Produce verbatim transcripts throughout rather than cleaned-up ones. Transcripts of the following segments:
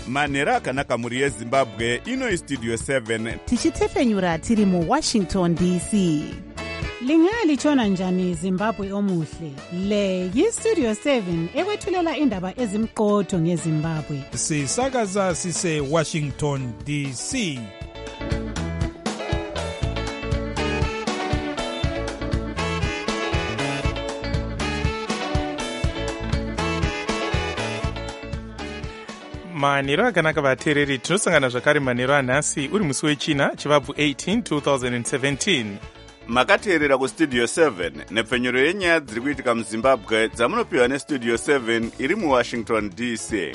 manhero akanaka mhuri yezimbabwe. Ino istudio seven tichitefenyura tiri muwashington D C. Lingalitshona njani Zimbabwe omuhle? Le yistudio seven ekwethulela indaba ezimqotho ngeZimbabwe. Sisakaza sise Washington D C. manhero akanaka vateereri, tinosangana zvakare manhero anhasi uri musi wechina chivabvu eighteen twenty seventeen. makateerera kustudio seven nepfenyuro yenyaya dziri kuitika muzimbabwe dzamunopiwa nestudio seven iri muwashington D C.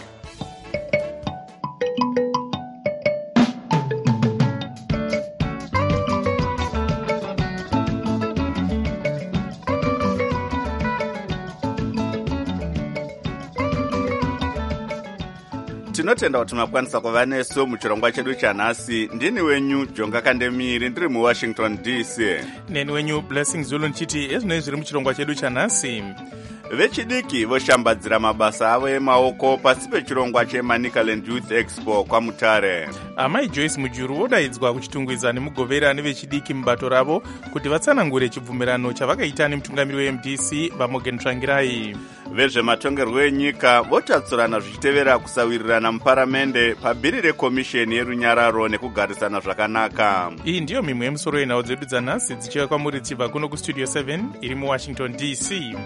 tinotenda kuti makwanisa kuva nesu muchirongwa chedu chanhasi. ndini wenyu Jonga Kandemiri ndiri muwashington D C. neni wenyu Blessing Zulu nchiti ezvinoi zviri muchirongwa chedu chanhasi. vechidiki voshambadzira mabasa avo emaoko pasi pechirongwa cheManicaland Youth Expo kwaMutare. amai Joyce Mujuru vodaidzwa kuchitungwiza nemugovera nevechidiki mubato ravo kuti vatsanangure chibvumirano chavakaita nemutungamiri we M D C vaMorgan Tsvangirai. vezvematongerwo enyika votatsurana zvichitevera kusawirirana muparamende pabhiri rekomisheni yerunyararo nekugarisana zvakanaka. iyi ndiyo mimwe yemusoro yenhau dzedu dzanhasi dzichiuya kwamuri tichibva kuno kustudio seven iri muwashington D C.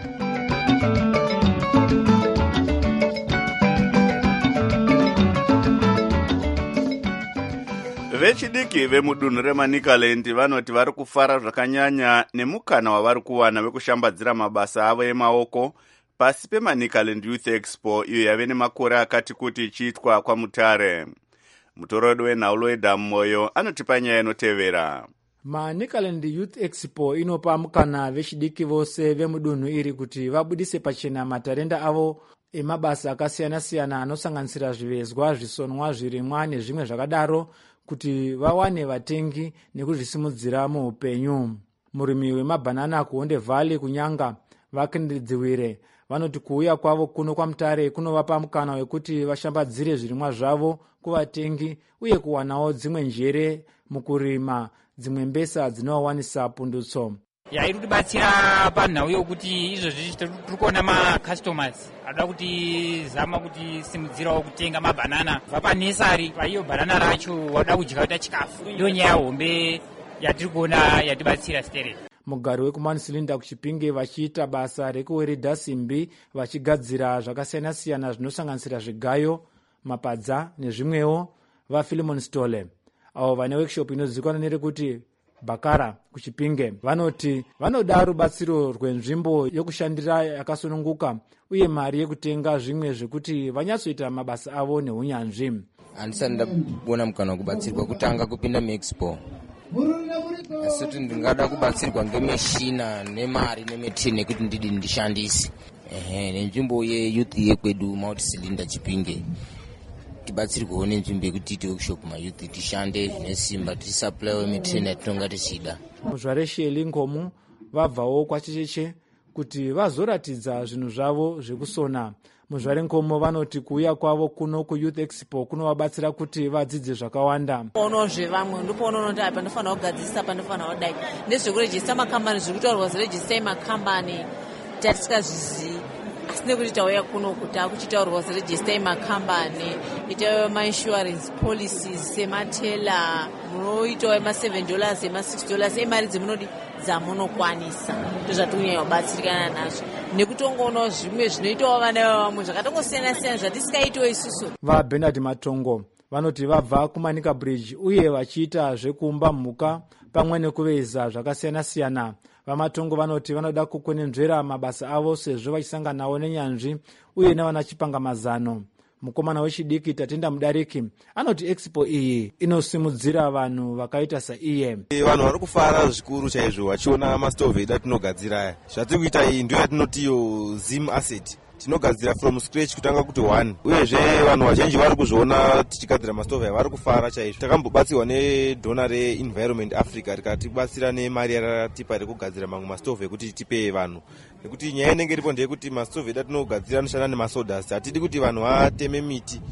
vechidiki vemudunhu reManicaland vanoti vari kufara zvakanyanya nemukana wavari kuwana wekushambadzira mabasa avo emaoko pasi peManicaland Youth Expo iyo yave nemakore akati kuti ichiitwa kwaMutare. mutoredo wenhaulo weDhamu Moyo anotipa nyaya inotevera. Manicaland Youth Expo inopa mukana vechidiki vose vemudunhu iri kuti vabudise pachena matarenda avo emabasa akasiyana-siyana anosanganisira zvivezwa, zvisonwa, zvirimwa nezvimwe zvakadaro kuti vawane vatengi nekuzvisimudzira muupenyu. murimi wemabhanana kuHonde Valley kunyanga vakendedziwire vanoti kuuya kwavo kuno kwaMutare kunovapa mukana wekuti vashambadzire zvirimwa zvavo kuvatengi uye kuwanawo dzimwe njere mukurima dzimwe mbesa dzinowawanisa pundutso. yairi kutibatsira panhau yokuti izvozvi tiri kuona macustomers anoda kuti zama kuti simudzirawo kutenga mabhanana kubva panesari paiyo bhanana racho wada kudya kuita chikafu. ndiyo nyaya hombe yatiri kuona yatibatsira stereo. mugari wekuMansilinda kuChipinge vachiita basa rekuweredha simbi vachigadzira zvakasiyana-siyana zvinosanganisira zvigayo, mapadza nezvimwewo vaPhilemon Stole avo vane workshop inozivikanwa nerekuti Bakara kuChipinge vanoti vanoda rubatsiro rwenzvimbo yokushandira yakasununguka uye mari yekutenga zvimwe zvekuti vanyatsoita mabasa avo neunyanzvi. handisati ndakuona mukana wekubatsirwa kutanga kupinda muexpo asi kuti ndingada kubatsirwa ngemeshina nemari nemetini nekuti ndidi ndishandise ehe nenzvimbo yeyouth yekwedu Mount Silinda Chipinge tibatsirwewo nenzvimbo yekuti tiite workshop mayouth tishande nesimba tisapulayiwo metini yatinonga tichida. muzvare Sheli Ngomu vabvawo kwachecheche kuti vazoratidza zvinhu zvavo zvekusona. muzvare Ngomu vanoti kuuya kwavo kuno kuYouth Expo kunovabatsira kuti vadzidze zvakawanda. onozve vamwe ndopoonoonoti apa ndofanira kugadzirisa apa ndofanira kudai nezvekurejista makambani zviri kutaurwa ziregistai makambani tatisingazvizivi asi nekuti tauya kuno kuti takuchitaurwa ziregistai makambani itawo mainsurance policies sematela munoitawo ema7 dollars ema6 dollars emari dzemunodi dzamunokwanisa ndozvatikunyanya kubatsirikana nazvo nekutongonawo zvimwe zvinoitawo vana vavamwe zvakatongosiyana-siyana zvatisingaitiwo isusu. vaBernard Matongo vanoti vabva kuManika Bridge uye vachiita zvekuumba mhuka pamwe nekuveza zvakasiyana-siyana. vaMatongo vanoti vanoda kukwenenzvera mabasa avo sezvo vachisanganawo nenyanzvi uye nevana chipangamazano. mukomana wechidiki Tatenda Mudariki anoti expo iyi inosimudzira vanhu vakaita saiye. vanhu vari kufara zvikuru chaizvo vachiona mastovhi edu atinogadzira aya. zvatiri kuita iyi ndiyo yatinotiyo Zim Asset tinogadzira from scratch kutanga kuti one uyezve vanhu vazhinji vari kuzviona tichigadzira mastovhi aya vari kufara chaizvo. takambobatsirwa nedhona reEnvironment Africa rikatibatsira nemari yaratipa rekugadzira mamwe mastovhi ekuti tipe vanhu nekuti nyaya inenge iripo ndeyekuti mastovhi edu atinogadzira anoshanda nemasodhasi hatidi kuti vanhu vateme miti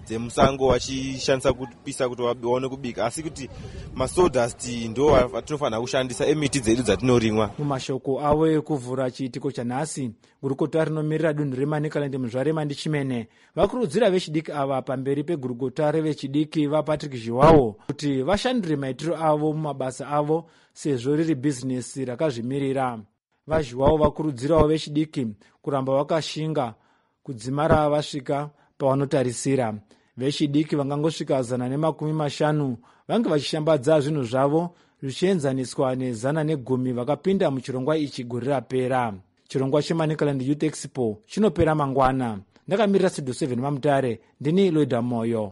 dzemusango vachishandisa kupisa kuti vaone kubika, asi kuti masawdust ndo atinofanira kushandisa emiti dzedu dzatinorimwa. Mumashoko avo ekuvhura chiitiko chanhasi, gurukota rinomirira dunhu remanicaland muzvarema ndichimene vakurudzira vechidiki ava pamberi pegurukota revechidiki vapatrick zhiwawo kuti vashandure maitiro avo mumabasa avo sezvo riri bhizinesi rakazvimirira. Vazhiwawo vakurudzirawo vechidiki kuramba vakashinga kudzimara vasvika pavanotarisira. Vechidiki vangangosvika zana nemakumi mashanu vange vachishambadza zvinhu zvavo zvichienzaniswa nezana negumi vakapinda muchirongwa ichi gore rapera. Chirongwa chemanicaland youth expo chinopera mangwana. Ndakamirira studio seven Mamutare, ndini Loida Moyo.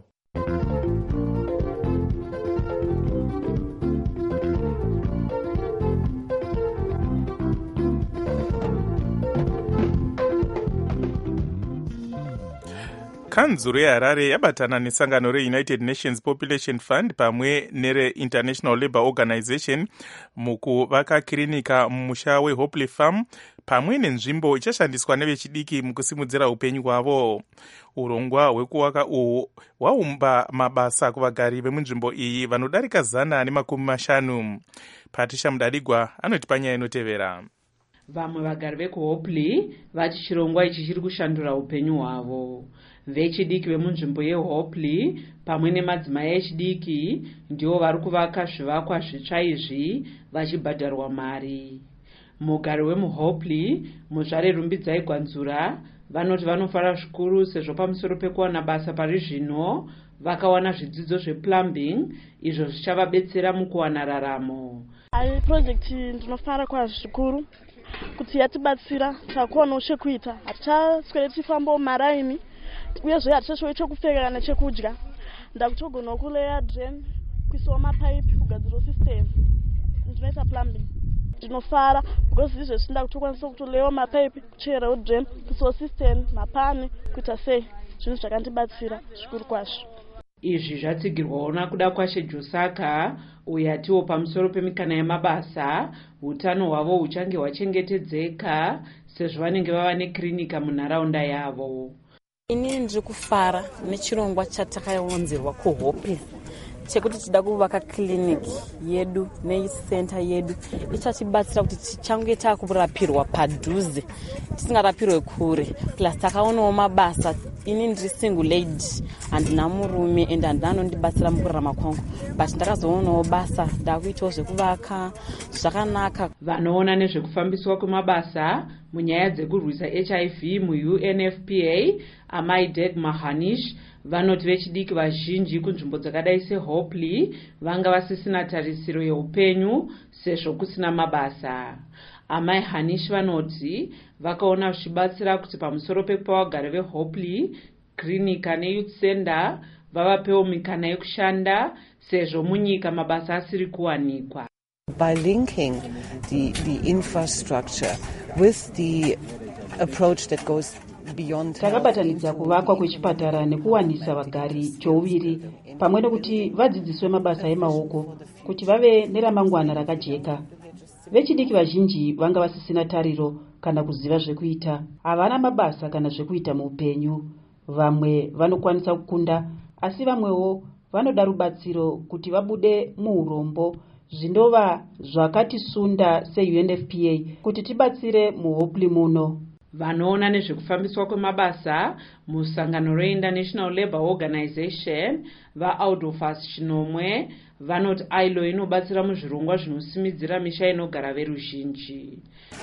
Kanzuro yeHarare yabatana nesangano reUnited Nations Population Fund pamwe nere-International Labour Organization mukuvaka kirinika mumusha weHopley Farm pamwe nenzvimbo ichashandiswa nevechidiki mukusimudzira upenyu hwavo. Urongwa hwekuvaka uhwu hwaumba mabasa kuvagari vemunzvimbo iyi vanodarika zana nemakumi mashanu. Patricia Mudadigwa anotipa nyaya inotevera. Vamwe vagari vekuHopley vati chirongwa ichi chiri kushandura upenyu hwavo. Vechidiki vemunzvimbo yeHopley pamwe nemadzimai echidiki ndivo vari kuvaka zvivakwa zvitsva izvi vachibhadharwa mari. Mugari wemuHopley muzvare Rumbidzai Gwanzura vanoti vanofara zvikuru sezvo pamusoro pekuwana basa pari zvino vakawana zvidzidzo zveplumbing izvo zvichavabetsera mukuwana raramo. Ai project ndinofara kwazvo zvikuru kuti yatibatsira takuwana chekuita, hatichaswere tichifamba mumaraini uyezve hatichaswere chekupfeka kana chekudya. Ndakutogona kuleya drain, kuisawo mapaipi, kugadzira system. Ndinoita plumbing. Ndinofara because izvo zvinda kutokwanisa kutoleyawo mapaipi, kucherawo drain, kuisawo system, mapani, kuita sei. Zvinhu zvakandibatsira zvikuru kwazvo. Izvi zvatsigirwawo nakuda kwaShejosaka uyo atiwo pamusoro pemikana yemabasa, utano hwavo huchange hwachengetedzeka sezvo vanenge vava nekirinika munharaunda yavo. Ini ndiri kufara nechirongwa chatakaonzerwa kuHopley chekuti tida kuvaka kiliniki yedu necenter yedu ichatibatsira kuti tichange takurapirwa padhuze tisingarapirwe kure, plus takaonawo mabasa. Ini ndiri single lady handina murume ende handina anondibatsira mukurarama kwangu, but ndakazoonawo basa ndakuitawo zvekuvaka zvakanaka. Vanoona nezvekufambiswa kwemabasa munyaya dzekurwisa H I V mu-U N F P A Amai Deg Mahanish vanoti vechidiki vazhinji kunzvimbo dzakadai seHopley vanga vasisina tarisiro yeupenyu sezvo kusina mabasa. Amai Hanish vanoti vakaona zvichibatsira kuti pamusoro pekupa vagari veHopley klinika neyouth center vavapewo mikana yekushanda sezvo munyika mabasa asiri kuwanikwa. By linking the, the infrastructure with the approach that goes beyond, takabatanidza kuvakwa kwechipatara nekuwanisa vagari chouviri pamwe nekuti vadzidziswe mabasa emaoko kuti vave neramangwana rakajeka. Vechidiki vazhinji vanga vasisina tariro kana kuziva zvekuita, havana mabasa kana zvekuita muupenyu. Vamwe vanokwanisa kukunda asi vamwewo vanoda rubatsiro kuti vabude muurombo. Zvindova zvakatisunda se-U N F P A kuti tibatsire muHopley muno. Vanoona nezvekufambiswa kwemabasa musangano reInternational Labour Organization vaAudofas Chinomwe vanoti ailo inobatsira muzvirongwa zvinosimudzira misha inogara veruzhinji.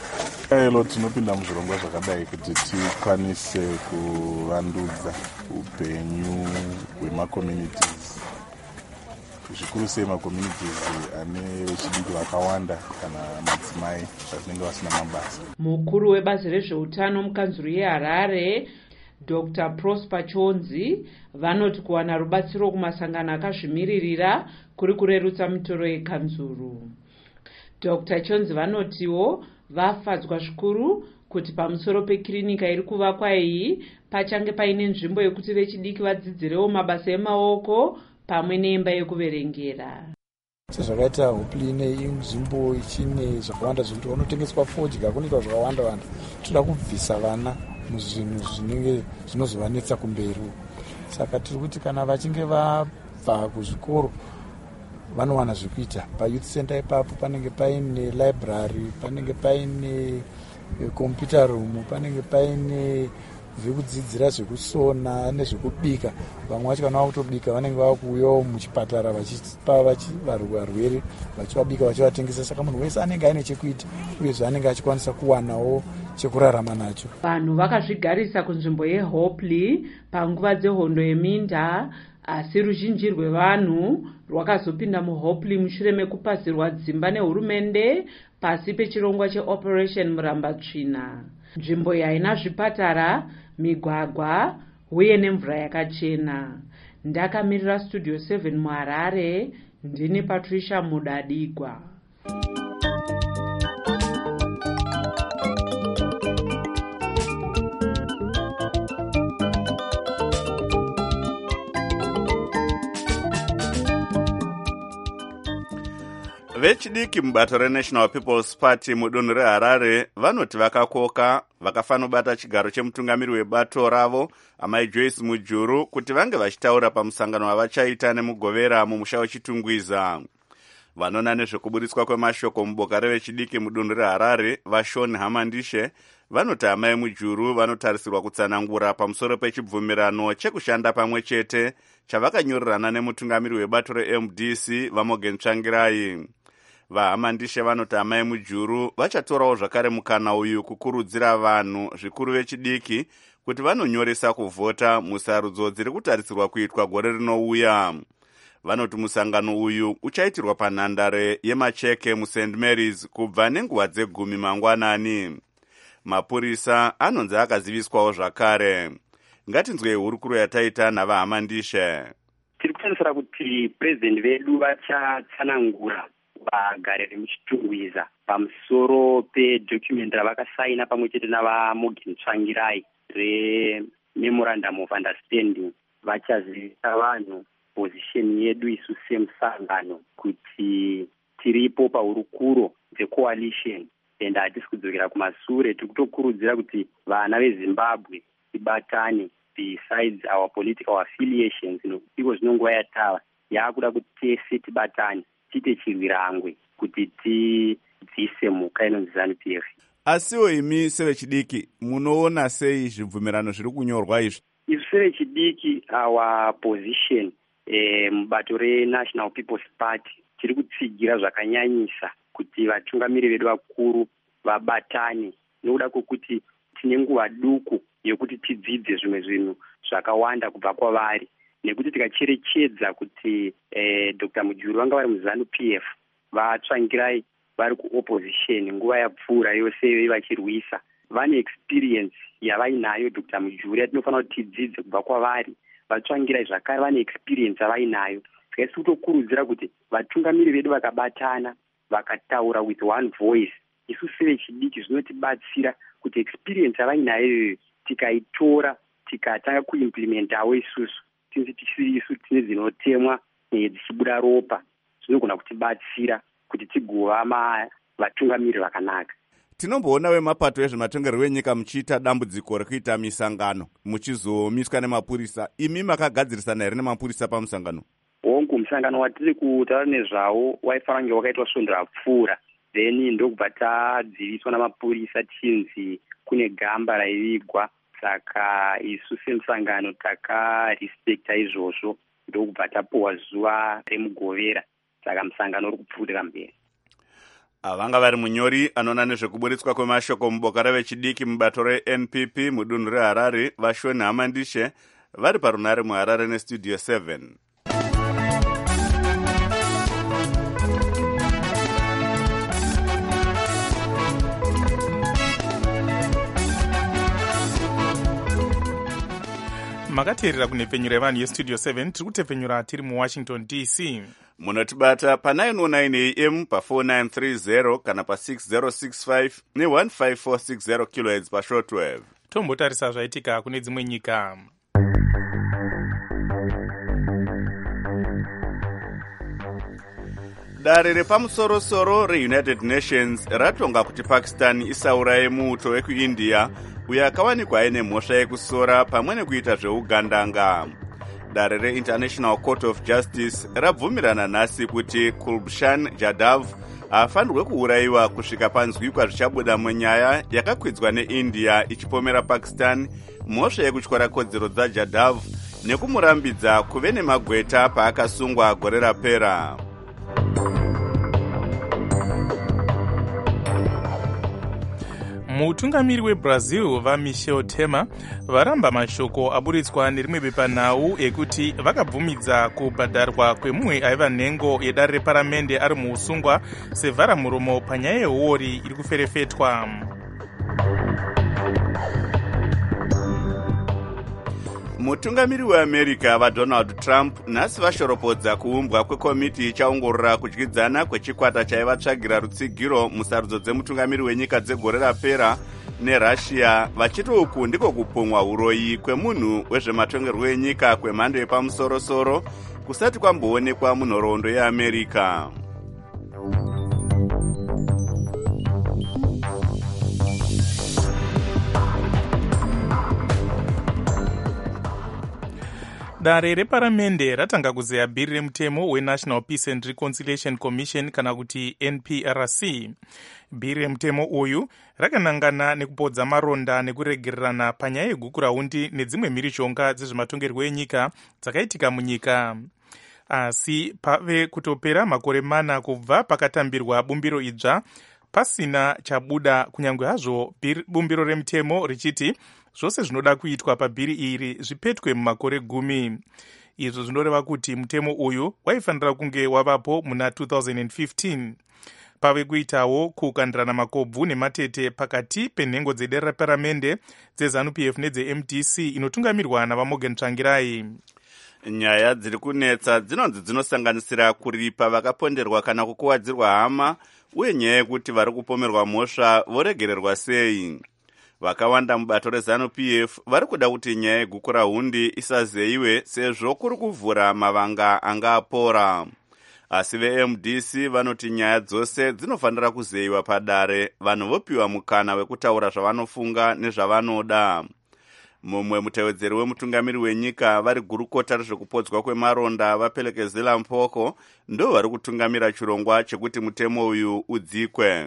Ailo tinopinda muzvirongwa zvakadai kuti tikwanise kuvandudza upenyu hwemacommunities, zvikuru sei macommunities ane vechidiki vakawanda kana madzimai vanenge vasina mabasa. Mukuru webazi rezveutano mukanzuro yeHarare Doctor Prosper Chonzi vanoti kuwana rubatsiro kumasangano akazvimiririra kuri kurerutsa mitoro yekanzuro. Doctor Chonzi vanotiwo vafadzwa zvikuru kuti pamusoro pekirinika iri kuvakwa iyi pachange paine nzvimbo yekuti vechidiki vadzidzirewo mabasa emaoko pamwe neimba yekuverengera. Sezvakaita Hopley ine nzvimbo ichine zvakawanda zvekuti vanotengeswa fodya kunoitwa zvakawanda wanda. Toda kubvisa vana muzvinhu zvinenge zvinozovanetsa kumberi. saka tiri kuti kana vachinge vabva kuzvikoro vanowana zvekuita. Payouth center ipapo panenge paine library, panenge paine computer room, panenge paine zvekudzidzira zvekusona nezvekubika. Vamwe vacho kana vakutobika vanenge vakuuyawo muchipatara vachipa varwere vachivabika vachivatengesa. Saka munhu wese anenge aine chekuita uyezve anenge achikwanisa kuwanawo chekurarama nacho. Vanhu vakazvigarisa kunzvimbo yeHopley panguva dzehondo yeminda, asi ruzhinji rwevanhu rwakazopinda muHopley mushure mekupasirwa dzimba nehurumende pasi pechirongwa cheoperation Murambatsvina. Nzvimbo iyi haina zvipatara, migwagwa uye nemvura yakachena. Ndakamirira Studio seven muHarare, ndini Patricia Mudadigwa. Vechidiki mubato reNational People's Party mudunhu reHarare vanoti vakakoka vakafanobata chigaro chemutungamiri webato ravo amai Joyce Mujuru kuti vange vachitaura pamusangano wavachaita nemugovera mumusha weChitungwiza. Vanona nezvekuburitswa kwemashoko muboka revechidiki mudunhu reHarare vaShaun Hamandishe vanoti amai Mujuru vanotarisirwa kutsanangura pamusoro pechibvumirano chekushanda pamwe chete chavakanyorerana nemutungamiri webato reM D C vaMorgan Tsvangirai. VaHamandishe vanoti amai Mujuru vachatorawo zvakare mukana uyu kukurudzira vanhu zvikuru vechidiki kuti vanonyoresa kuvhota musarudzo dziri kutarisirwa kuitwa gore rinouya. Vanoti musangano uyu uchaitirwa panhandare yemacheke muSaint Mary's kubva nenguva dzegumi mangwanani. Mapurisa anonzi akaziviswawo zvakare. Ngatinzwei hurukuro yataita navaHamandishe. Tiri kutarisira kuti president vedu vachatsanangura vagari vemuChitungwiza pamusoro pedocument ravakasaina pamwe chete navaMorgan Tsvangirai rememorandum of understanding. Vachazivisa vanhu position yedu isu semusangano kuti tiripo pahurukuro dzecoalition and hatisi kudzokera kumashure. Tiri kutokurudzira kuti vana veZimbabwe tibatane besides our political affiliations. Iko zvinonguva yatava yakuda kuti tese tibatane tite chirwirangwe kuti tidzise muka inonzi ZANU-P F. Asiwo imi sevechidiki munoona sei zvibvumirano zviri kunyorwa izvi? Isu sevechidiki our position eh, mubato reNational People's Party tiri kutsigira zvakanyanyisa kuti vatungamiri vedu vakuru vabatane nokuda kwokuti tine nguva duku yokuti tidzidze zvimwe zvinhu zvakawanda kubva kwavari, nekuti tikacherechedza kuti eh, Doctor Mujuru vanga vari muZANU-P F, vaTsvangirai vari kuopposition nguva yapfuura yose vachirwisa, vane experience yavainayo Doctor Mujuru yatinofanira kuti tidzidze kubva kwavari. VaTsvangirai zvakare vane experience yavainayo. Tikaisi kutokurudzira kuti vatungamiri vedu vakabatana vakataura with one voice, isu sevechidiki zvinotibatsira kuti experience yavainayo tikaitora tikatanga kuimplementawo isusu tinzi tisiri isu tine dzinotemwa dzichibuda ropa, zvinogona kutibatsira kuti tigova vatungamiri vakanaka. Tinomboona vemapato ezvematongerwo enyika muchiita dambudziko rekuita misangano muchizomiswa nemapurisa. Imi makagadzirisana here nemapurisa pamusangano? Hongu, musangano watiri kutaura nezvawo waifanira kunge wakaitwa svondo rapfuura, then ndokubva tadziviswa namapurisa tinzi kune gamba raivigwa. Saka isu semusangano takarespecta izvozvo, ndokubva tapuwa zuva remugovera. Saka musangano uri kupfuurira mberi. Vanga vari munyori anoona nezvekuburitswa kwemashoko muboka revechidiki mubato reN P P mudunhu reHarare vaShaun Hamandishe vari parunare muHarare neStudio seven. Makateerera kunhepfenyuro yevanhu yeStudio seven, tiri kutepfenyura tiri muWashington D C. Munotibata pa nine oh nine A M pa four nine three zero kana pa six zero six five ne one five four six zero kilohertz pa shortwave. Tombotarisa zvaitika kune dzimwe nyika. Dare repamusoro-soro reUnited Nations ratonga kuti Pakistan isauraye muuto wekuIndia uyo akawanikwa aine mhosva yekusora pamwe nekuita zveugandanga. dare reinternational court of justice rabvumirana nhasi kuti Kulbshan Jadhav afanirwe kuurayiwa kusvika panzwikwa zvichabuda munyaya yakakwidzwa neindia ichipomera Pakistan mhosva yekutyora kodzero dzaJadhav nekumurambidza kuve nemagweta paakasungwa gore rapera. mutungamiri webrazil vamichel temer varamba mashoko aburitswa nerimwe bepanhau ekuti vakabvumidza kubhadharwa kwemumwe aiva nhengo yedare reparamende ari muusungwa sevharamuromo panyaya yehuori iri kuferefetwa. mutungamiri weamerica vadonald trump nhasi vashoropodza kuumbwa kwekomiti ichaongorora kudyidzana kwechikwata chaivatsvagira rutsigiro musarudzo dzemutungamiri wenyika dzegore rapera nerussia vachiti uku ndiko kupumwa uroyi kwemunhu wezvematongerwo enyika kwemhando yepamusorosoro kusati kwamboonekwa munhoroondo yeamerica. dare reparamende ratanga kuzeya bhiri remutemo wenational peace and reconciliation commission kana kuti N P R C. bhiri remutemo uyu rakanangana nekupodza maronda nekuregererana panyaya yegukurahundi nedzimwe mhirishonga dzezvematongerwo enyika dzakaitika munyika. asi pave kutopera makore mana kubva pakatambirwa bumbiro idzva pasina chabuda, kunyange hazvo bumbiro remutemo richiti zvose zvinoda kuitwa pabhiri iri zvipetwe mumakore gumi. izvo zvinoreva kuti mutemo uyu waifanira kunge wavapo muna two thousand fifteen. pave kuitawo kukandirana makobvu nematete pakati penhengo dzedare reparamende dzeZANU P F nedze-M D C inotungamirwa navaMorgan Tsvangirai. nyaya dziri kunetsa dzinonzi dzinosanganisira kuripa vakaponderwa kana kukuwadzirwa hama uye nyaya yekuti vari kupomerwa mhosva voregererwa sei. vakawanda mubato reZANU P F vari kuda kuti nyaya yegukurahundi isazeyiwe sezvo kuri kuvhura mavanga anga apora. asi ve-M D C vanoti nyaya dzose dzinofanira kuzeyiwa padare, vanhu vopiwa mukana wekutaura zvavanofunga nezvavanoda. mumwe mutevedzeri wemutungamiri wenyika vari gurukota rezvekupodzwa kwemaronda vaPhelekezela Mpoko ndo vari kutungamira chirongwa chekuti mutemo uyu udzikwe.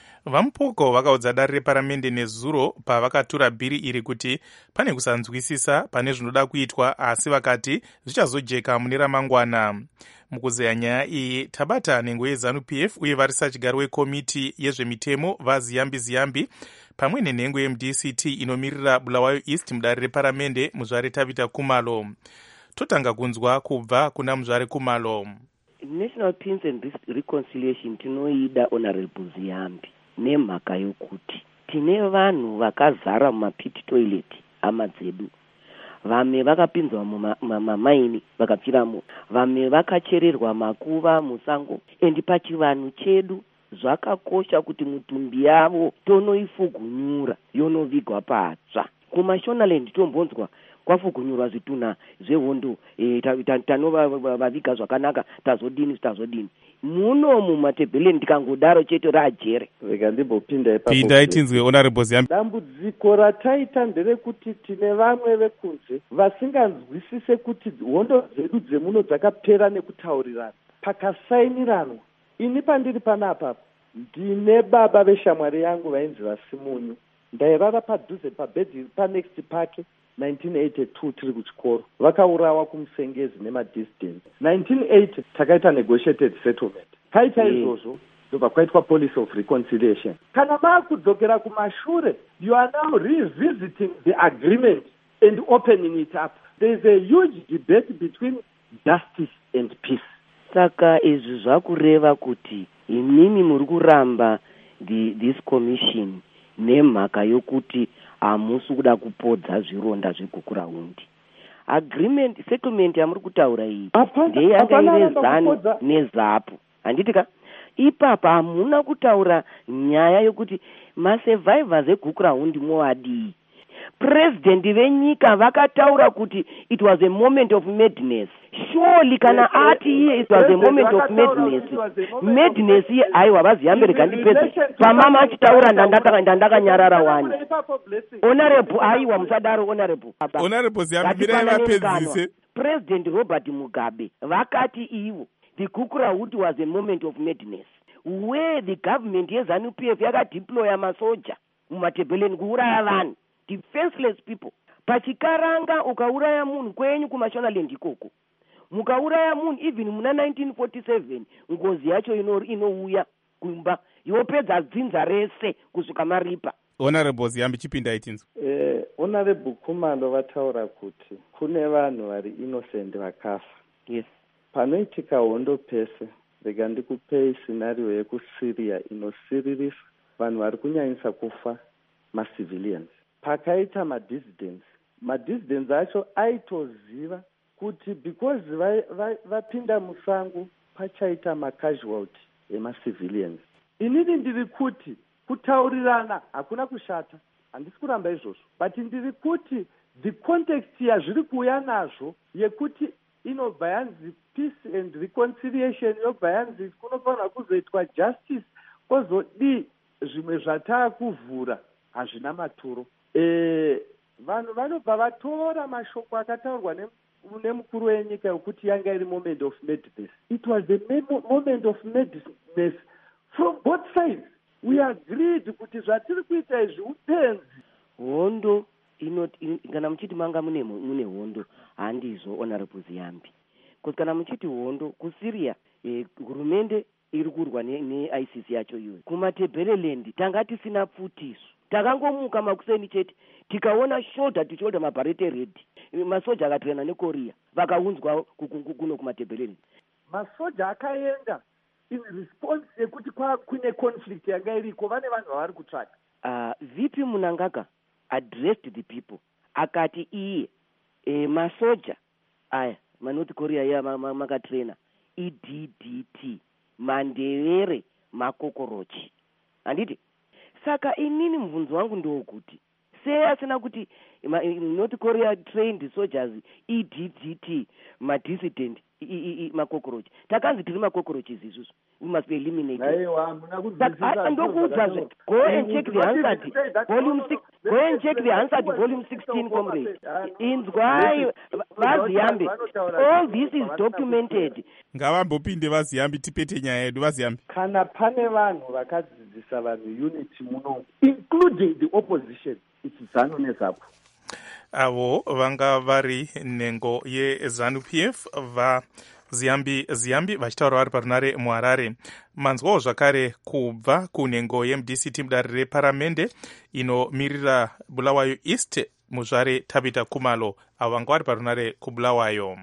vaMpoko vakaudza dare reparamende nezuro pavakatura bhiri iri kuti pane kusanzwisisa pane zvinoda kuitwa, asi vakati zvichazojeka mune ramangwana. mukuzeya nyaya iyi tabata nhengo yeZANU P F uye varisachigaro wekomiti yezvemitemo vaZiyambi Ziyambi pamwe nenhengo ye-M D C T inomirira Bulawayo East mudare reparamende muzvare Tabita Kumalo. totanga kunzwa kubva kuna muzvare Kumalo. National Peace and Reconciliation tinoida Honorable Ziyambi nemhaka yokuti tine vanhu vakazara mumapit toilet hama dzedu. vamwe vakapinzwa mumamaini vakapfiramo, vamwe vakachererwa makuva musango. endi pachivanhu chedu zvakakosha kuti mutumbi yavo tonoifugunyura yonovigwa patsva. kumashonaland tombonzwa kwafugunyurwa zvitunha zvehondo, e, tanovaviga zvakanaka, tazodini tazodini. muno mumatebheleni tikangodaro chete rajere. rega ndimbopinda pinda itinzwe Honorable Ziyambi. dambudziko rataita nderekuti tine vamwe vekunze vasinganzwisise kuti hondo dzedu dzemuno dzakapera nekutaurirana pakasainiranwa. ini pandiri panapa ndine baba veshamwari yangu vainzi Vasimunyu. ndairara padhuze pabhedhi panext pake nineteen eighty-two tiri kuchikoro. vakaurawa kumusengezi nemadistance. nineteen eighty takaita negotiated settlement. paita izvozvo ndobva kwaitwa policy of reconciliation. kana maakudzokera kumashure, you are now revisiting the agreement and opening it up. There is a huge debate between justice and peace. saka izvi zvakureva kuti imimi muri kuramba this commission nemhaka yokuti hamusi kuda kupodza zvironda zvegukurahundi. agreement settlement yamuri kutaura iyi ndeyanga ine ZANU neZAPU, handitika ipapa hamuna kutaura nyaya yokuti masurvivors egukurahundi movadii. president venyika vakataura kuti it was a moment of madness. surely kana ati iye it was a moment of madness, madness iye aiwa vaZiyambi rega ndipedza pamama achitaura ndandakanyarara wani. honorable aiwa musadaro honorable Honorable Ziyambi mirai vapedzise. President Robert Mugabe vakati ivo the Gukurahuti was a moment of madness where the government yeZANU P F yakadeploya masoja mumatebheleni kuuraya vanhu defenseless people. Pachikaranga ukauraya munhu kwenyu kumashonaland ikoko, mukauraya munhu even muna nineteen forty-seven ngozi yacho inouya kumba yopedza dzinza rese kusvika maripa. Honorable Ziyambi chipinda itinzo. Eh, Honorable Khumalo vataura kuti kune vanhu vari innocent vakafa. Yes. Panoitika hondo pese, rega ndikupei scenario yekuSyria inosiririsa vanhu vari kunyanyisa kufa macivilians. Pakaita madissidents, madissidents acho aitoziva kuti because vapinda musango pachaita macasualty emacivilians. Inini ndiri kuti kutaurirana hakuna kushata, handisi kuramba izvozvo, but ndiri kuti the context yazviri kuuya nazvo yekuti inobva yanzi peace and reconciliation, yobva yanzi kunofanira kuzoitwa justice, kwozodii zvimwe zvatakuvhura hazvina maturo. E, vanhu vanobva vatora mashoko akataurwa nemukuru wenyika yokuti yanga iri moment of madness. It was the moment of madness from both sides. We agreed kuti zvatiri kuita izvi upenzi. Hondo kana muchiti manga mune mune hondo handizvo Honorable Ziyambi. Kuti kana muchiti hondo kuSyria hurumende iri kurwa ne-I C C yacho iyoyo. Kumatebheleland tanga tisina pfutiso, takangomuka makuseni chete tikaona shoulder to shoulder mabarete red masoja akatrena neKorea vakaunzwa kuno kumatebheleland. Masoja akaenda in response yekuti kwa kune conflict yanga iriko, vane vanhu vavari kutsvaka. Uh, V P Munangaka addressed the people akati iye e, masoja aya manoti Korea ya makatrena E D D T mandevere makokorochi handiti. Saka inini mvunzo wangu ndokuti sei asina kuti North Korea trained soldiers E D D T madissident makokorochi. Takanzi tiri makokorochi isusu, we must be eliminated. Ndokuzvazve, go and check the Hansard volume six, go and check the Hansard volume sixteen, comrade. Inzwai vaZiyambi, all this is documented. Ngavambopinde vaZiyambi tipete nyaya yedu vaZiyambi. Kana pane vanhu vakadzidzisa vanhu unity muno, including the opposition, it's ZANU neZAPU. Avo vanga vari nhengo yeZANU P F va Ziyambi Ziyambi vachitaura vari parunare muHarare. Manzwawo zvakare kubva kunhengo yeM D C T mudare reparamende inomirira Bulawayo East muzvare Tabita Khumalo, avo vanga vari parunare kuBulawayo.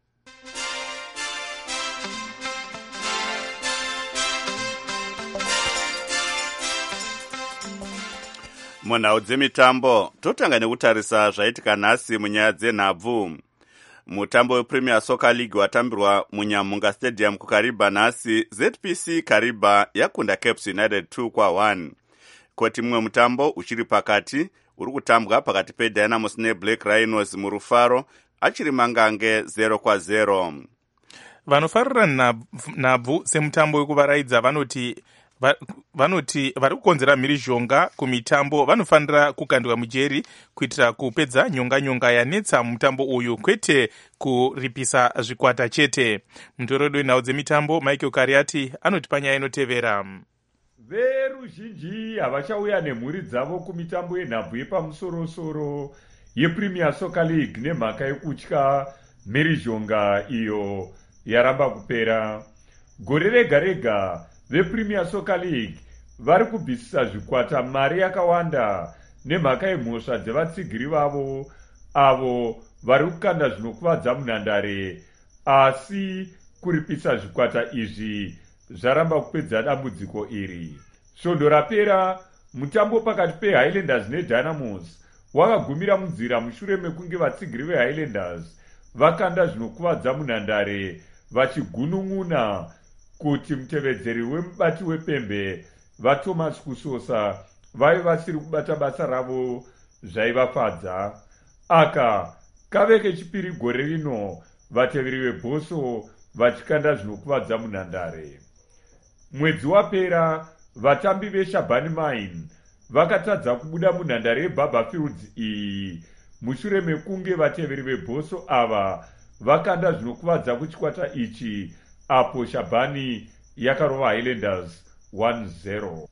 Munhau dzemitambo totanga nekutarisa zvaitika nhasi munyaya dzenhabvu. Mutambo wePremier Soccer League watambirwa muNyamunga Stadium kuKariba nhasi, Z P C Kariba yakunda Caps United two kwa one. Koti mumwe mutambo uchiri pakati uri kutambwa pakati peDynamos neBlack Rhinos muRufaro achiri mangange zero kwa zero. Vanofarira nhabvu semutambo wekuvaraidza vanoti vanoti vari kukonzera mhirizhonga kumitambo vanofanira kukandwa mujeri kuitira kupedza nyonga nyonga yanetsa mutambo uyu, kwete kuripisa zvikwata chete. Mutoredo wenhau dzemitambo Michael Kariati anoti panyaya inotevera. Veruzhinji havachauya nemhuri dzavo kumitambo yenhabvu yepamusorosoro yePremier Soccer League nemhaka yekutya mhirizhonga iyo yaramba kupera. Gore rega rega vePremier Soccer League vari kubvisisa zvikwata mari yakawanda nemhaka yemhosva dzevatsigiri vavo avo vari kukanda zvinokuvadza munhandare, asi kuripisa zvikwata izvi zvaramba kupedza dambudziko iri. Svondo rapera mutambo pakati peHighlanders neDynamos wakagumira munzira mushure mekunge vatsigiri veHighlanders vakanda zvinokuvadza munhandare vachigunun'una kuti mutevedzeri wemubati wepembe vaThomas Kusosa vaive vasiri kubata basa ravo zvaivafadza. Aka kave kechipiri gore rino vateveri veBhoso vachikanda zvinokuvadza munhandare. Mwedzi wapera vatambi veShabani Mine vakatadza kubuda munhandare yeBaba Fields iyi mushure mekunge vateveri veBhoso ava vakanda zvinokuvadza kuchikwata ichi apo Shabani yakarova Highlanders one zero.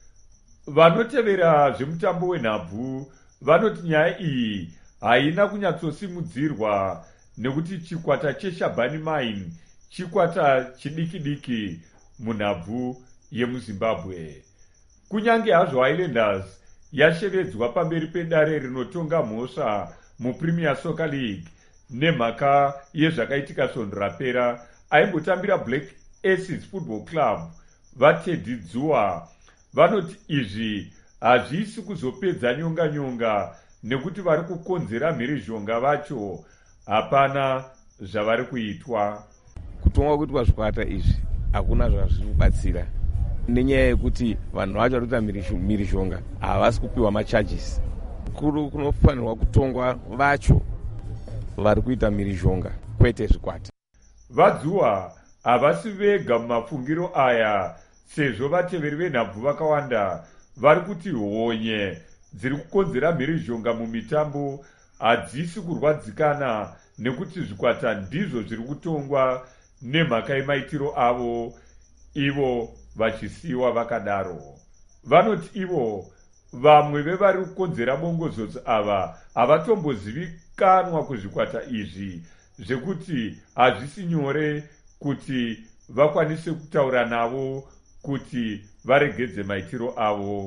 Vanotevera zvemutambo wenhabvu vanoti nyaya iyi haina kunyatsosimudzirwa nekuti chikwata cheShabani Mine chikwata chidiki diki munhabvu yemuZimbabwe. Kunyange hazvo Highlanders yashevedzwa pamberi pedare rinotonga mhosva muPremier Soccer League nemhaka yezvakaitika svondo rapera, aimbotambira Black Aces Football Club vaTeddy Dzuwa vanoti izvi hazvisi kuzopedza nyonga nyonga nekuti vari kukonzera mhirizhonga vacho hapana zvavari kuitwa. Kutongwa kuitwa zvikwata izvi hakuna zvazviri kubatsira nenyaya yekuti vanhu vacho vari kuita mhirizhonga havasi kupiwa macharges. Kuru kunofanirwa kutongwa vacho vari kuita mhirizhonga kwete zvikwata. Vadzuwa havasi vega mumafungiro aya, sezvo vateveri venhabvu vakawanda vari kuti honye dziri kukonzera mhirizhonga mumitambo hadzisi kurwadzikana nekuti zvikwata ndizvo zviri kutongwa nemhaka yemaitiro avo, ivo vachisiyiwa vakadaro. Vanoti ivo vamwe vevari kukonzera bongozodzo ava havatombozivikanwa kuzvikwata izvi, zvekuti hazvisi nyore kuti vakwanise kutaura navo kuti varegedze maitiro avo.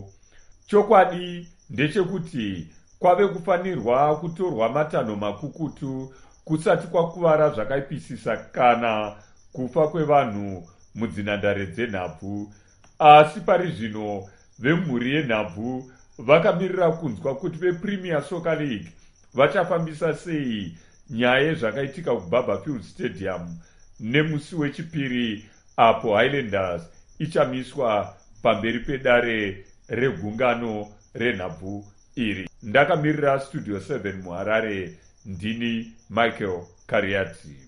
Chokwadi ndechekuti kwave kufanirwa kutorwa matanho makukutu kusati kwakuvara zvakaipisisa kana kufa kwevanhu mudzinhandare dzenhabvu. Asi pari zvino vemhuri yenhabvu vakamirira kunzwa kuti vePremier Soccer League vachafambisa sei nyaya yezvakaitika kuBarberfield Stadium nemusi wechipiri apo Highlanders ichamiswa pamberi pedare regungano renhabvu iri. Ndakamirira Studio seven muHarare, ndini Michael Kariati.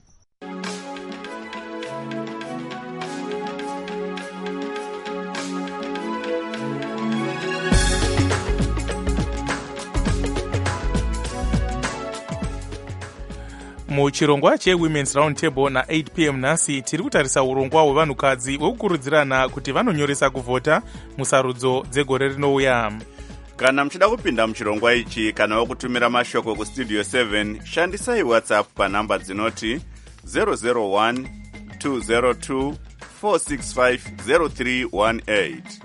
muchirongwa chewomen's round table na-eight p m nhasi tiri kutarisa urongwa hwevanhukadzi hwekukurudzirana kuti vanonyoresa kuvhota musarudzo dzegore rinouya. Kana muchida kupinda muchirongwa ichi kana wokutumira mashoko kustudio seven, shandisai WhatsApp panhamba dzinoti zero zero one two zero two four six five zero three one eight.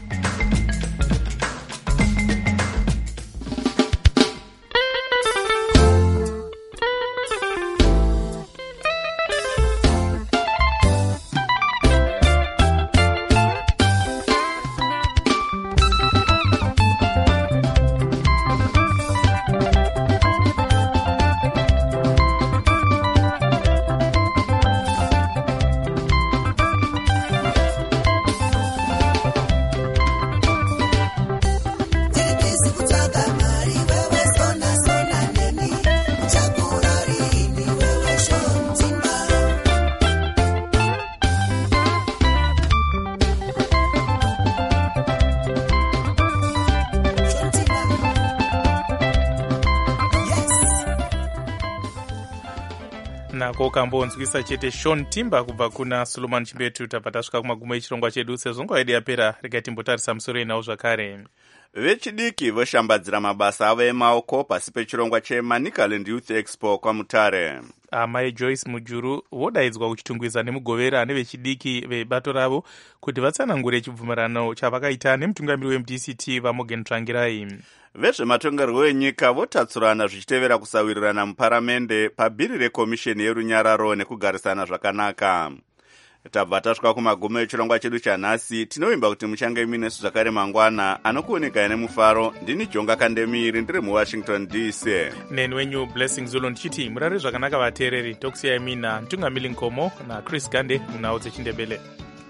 nako kambonzwisa chete Sean Timber kubva kuna Solomon Chimbetu. Tabva tasvika kumagumo echirongwa chedu, sezvo nguva yedu yapera regai timbotarisa musoro inawo zvakare. Vechidiki voshambadzira mabasa avo emaoko pasi pechirongwa cheManicaland Youth Expo kwaMutare. Amai Joyce Mujuru vodaidzwa kuchitungwiza nemugovera nevechidiki vebato ravo kuti vatsanangure chibvumirano chavakaita nemutungamiri weM D C T vaMorgan Tsvangirai. Vezvematongerwo enyika votatsurana zvichitevera kusawirirana muparamende pabhiri rekomisheni yerunyararo nekugarisana zvakanaka. Tabva tasvika kumagumo echirongwa chedu chanhasi. Tinovimba kuti muchange muinesu zvakare mangwana. Anokuoneka nemufaro ndini Jonga Kandemiri, ndiri muWashington D C. Neni wenyu Blessing Zulu ndichiti murare zvakanaka vateereri. Tokusiyai mina Ntungamili Nkomo naChris Gande munhau dzeChindebele.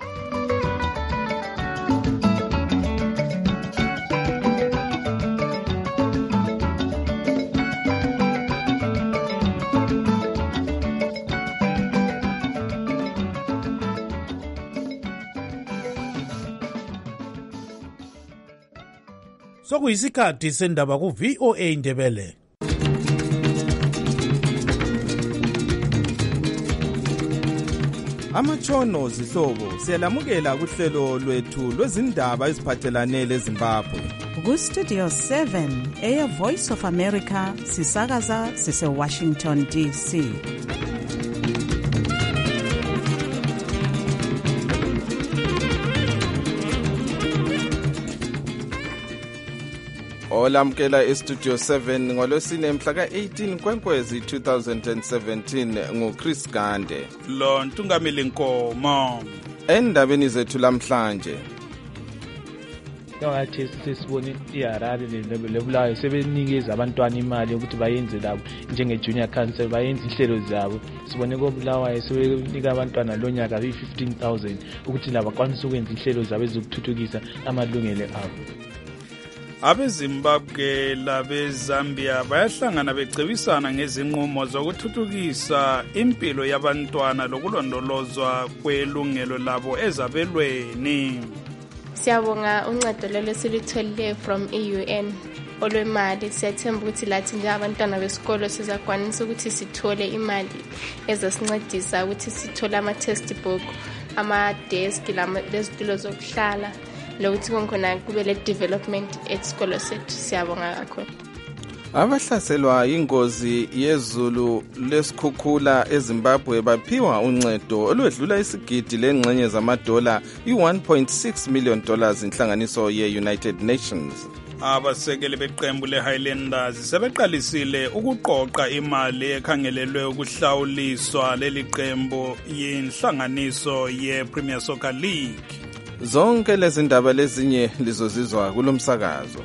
Sokuyisikhathi sendaba ku V O A Indebele. amatshono zihlobo siyalamukela kuhlelo lwethu lwezindaba eziphathelane leZimbabwe. Ku-Studio seven eya Voice of America sisakaza sise-Washington D C. Olamukela eStudio seven ngolwesine mhla ka-eighteen Nkwenkwezi two thousand seventeen nguChris Gande. Lo Ntungamili Nkomo. Endabeni zethu lamhlanje. Ngathi sesibone iHarare lebulayo sebenikeza abantwana imali ukuthi bayenze labo njenge junior council bayenze ihlelo zabo. Sibone kobulawayo sebenika abantwana lonyaka fifteen thousand ukuthi laba bakwanise ukwenza ihlelo zabo ezokuthuthukisa amalungelo abo. AbeZimbabwe labeZambia bayahlangana becebisana ngezinqumo zokuthuthukisa impilo yabantwana lokulondolozwa kwelungelo labo ezabelweni. Siyabonga uncedo lelo silithole from E U N olwemali. Siyathemba ukuthi lathi nje abantwana besikolo sizakwanisa ukuthi sithole imali ezosincedisa ukuthi sithole ama-textbook, ama-desk, lezitulo zokuhlala, lokuthi konkhona kube le development esikolo sethu. Siyabonga kakhulu. Abahlaselwa ingozi yezulu lesikhukhula eZimbabwe baphiwa uncedo olwedlula isigidi lengxenye zamadola i-one point six million dollars inhlanganiso ye-United Nations. Abasekeli beqembu le-Highlanders sebeqalisile ukuqoqa imali ekhangelelwe ukuhlawuliswa leli qembu yinhlanganiso ye-Premier Soccer League. Zonke lezi ndaba lezinye lizozizwa kulomsakazo.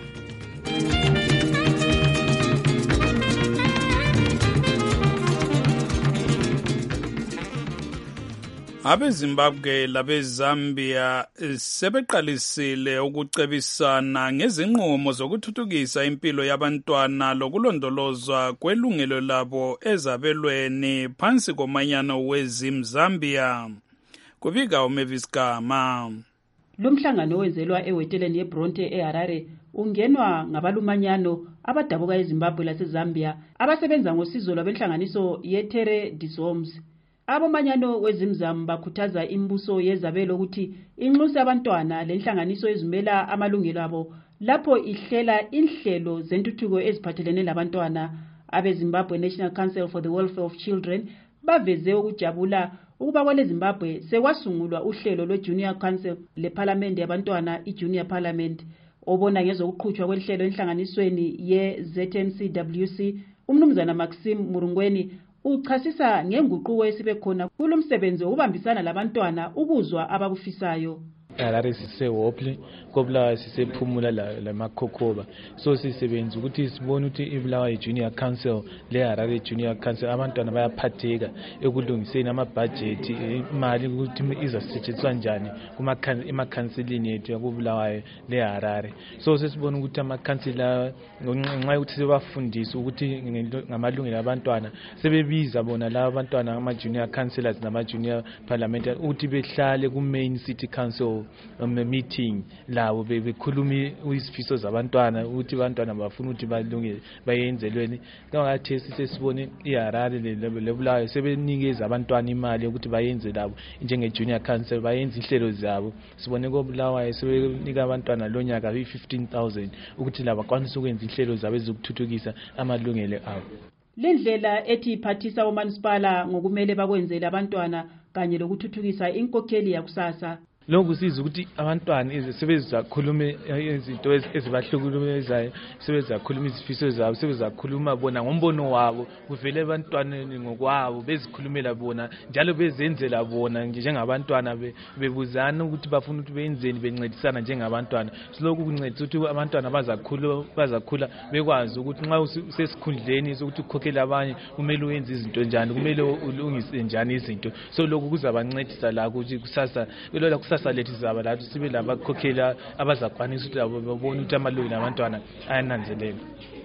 AbeZimbabwe labeZambia sebeqalisile ukucebisana ngezinqumo zokuthuthukisa impilo yabantwana lokulondolozwa kwelungelo labo ezabelweni phansi komanyano weZimbabwe. Kubika uMavis Gama. Lumhlangano wenzelwa eweteleni yeBronte eHarare ungenwa ngabalumanyano abadabuka eZimbabwe laseZambia abasebenza ngosizo lwabenhlanganiso yeTerre des Hommes. Abomanyano weZimzam bakhuthaza imbuso yezabelo ukuthi inxuse abantwana lenhlanganiso ezimela amalungelo abo lapho ihlela inhlelo zentuthuko eziphathelene labantwana. AbeZimbabwe National Council for the Welfare of Children baveze ukujabula ukuba kwele Zimbabwe sekwasungulwa uhlelo lwe-Junior Council leParliament yabantwana i-Junior Parliament obona ngezokuqhutshwa kwehlelo enhlanganisweni ye-Z N C W C. Umnumzana Maxim Murungweni uchasisa ngenguquko esibe khona kulomsebenzi ukubambisana labantwana ukuzwa abakufisayo. Harare sisehopli kobulawayo sisephumula lamakhokhoba so sisebenza ukuthi sibone ukuthi ibulawayo junior council le Harare junior council abantwana bayaphatheka ekulungiseni amabudget imali ukuthi izasetshenziswa njani kuma emakhansilini yethu yakubulawayo le Harare. So sesibone ukuthi amakhansila ngenxa ukuthi sebafundisa ukuthi ngamalungelo abantwana sebebiza bona laba abantwana ama junior councillors nama junior parliamentary ukuthi behlale ku main city council um, meeting lawo bekhuluma izifiso zabantwana ukuthi abantwana bafuna ukuthi balungile bayenzelweni. Kangathi sesibone iHarare lebulayo sebenikeza abantwana imali ukuthi bayenze labo njenge junior council bayenze ihlelo zabo. Sibone kobulawayo sebenika abantwana lonyaka fifteen thousand ukuthi labo bakwanise ukwenza ihlelo zabo ezokuthuthukisa amalungelo abo. Lendlela ethi iphathisa uManisipala ngokumele bakwenzele abantwana kanye lokuthuthukisa inkokheli yakusasa. Lokhu siza ukuthi abantwana sebezakhuluma izinto ezibahlukulumezayo sebezakhuluma izifiso zabo sebezakhuluma bona ngombono wabo kuvele abantwana ngokwabo bezikhulumela bona njalo bezenzela bona njengabantwana bebuzana ukuthi bafuna ukuthi benzeni bencedisana njengabantwana. Silokhu kuncedisa ukuthi abantwana bazakhula bazakhula bekwazi ukuthi nxa usesikhundleni sokuthi ukhokhela abanye kumele uyenze izinto njani kumele ulungise njani izinto. So lokhu kuzabancedisa la ukuthi kusasa belola sasa lethi zaba lathi sibe labakhokhela abazakwanisa ukuthi labo babone ukuthi amalungelo abantwana ayananzelelwa.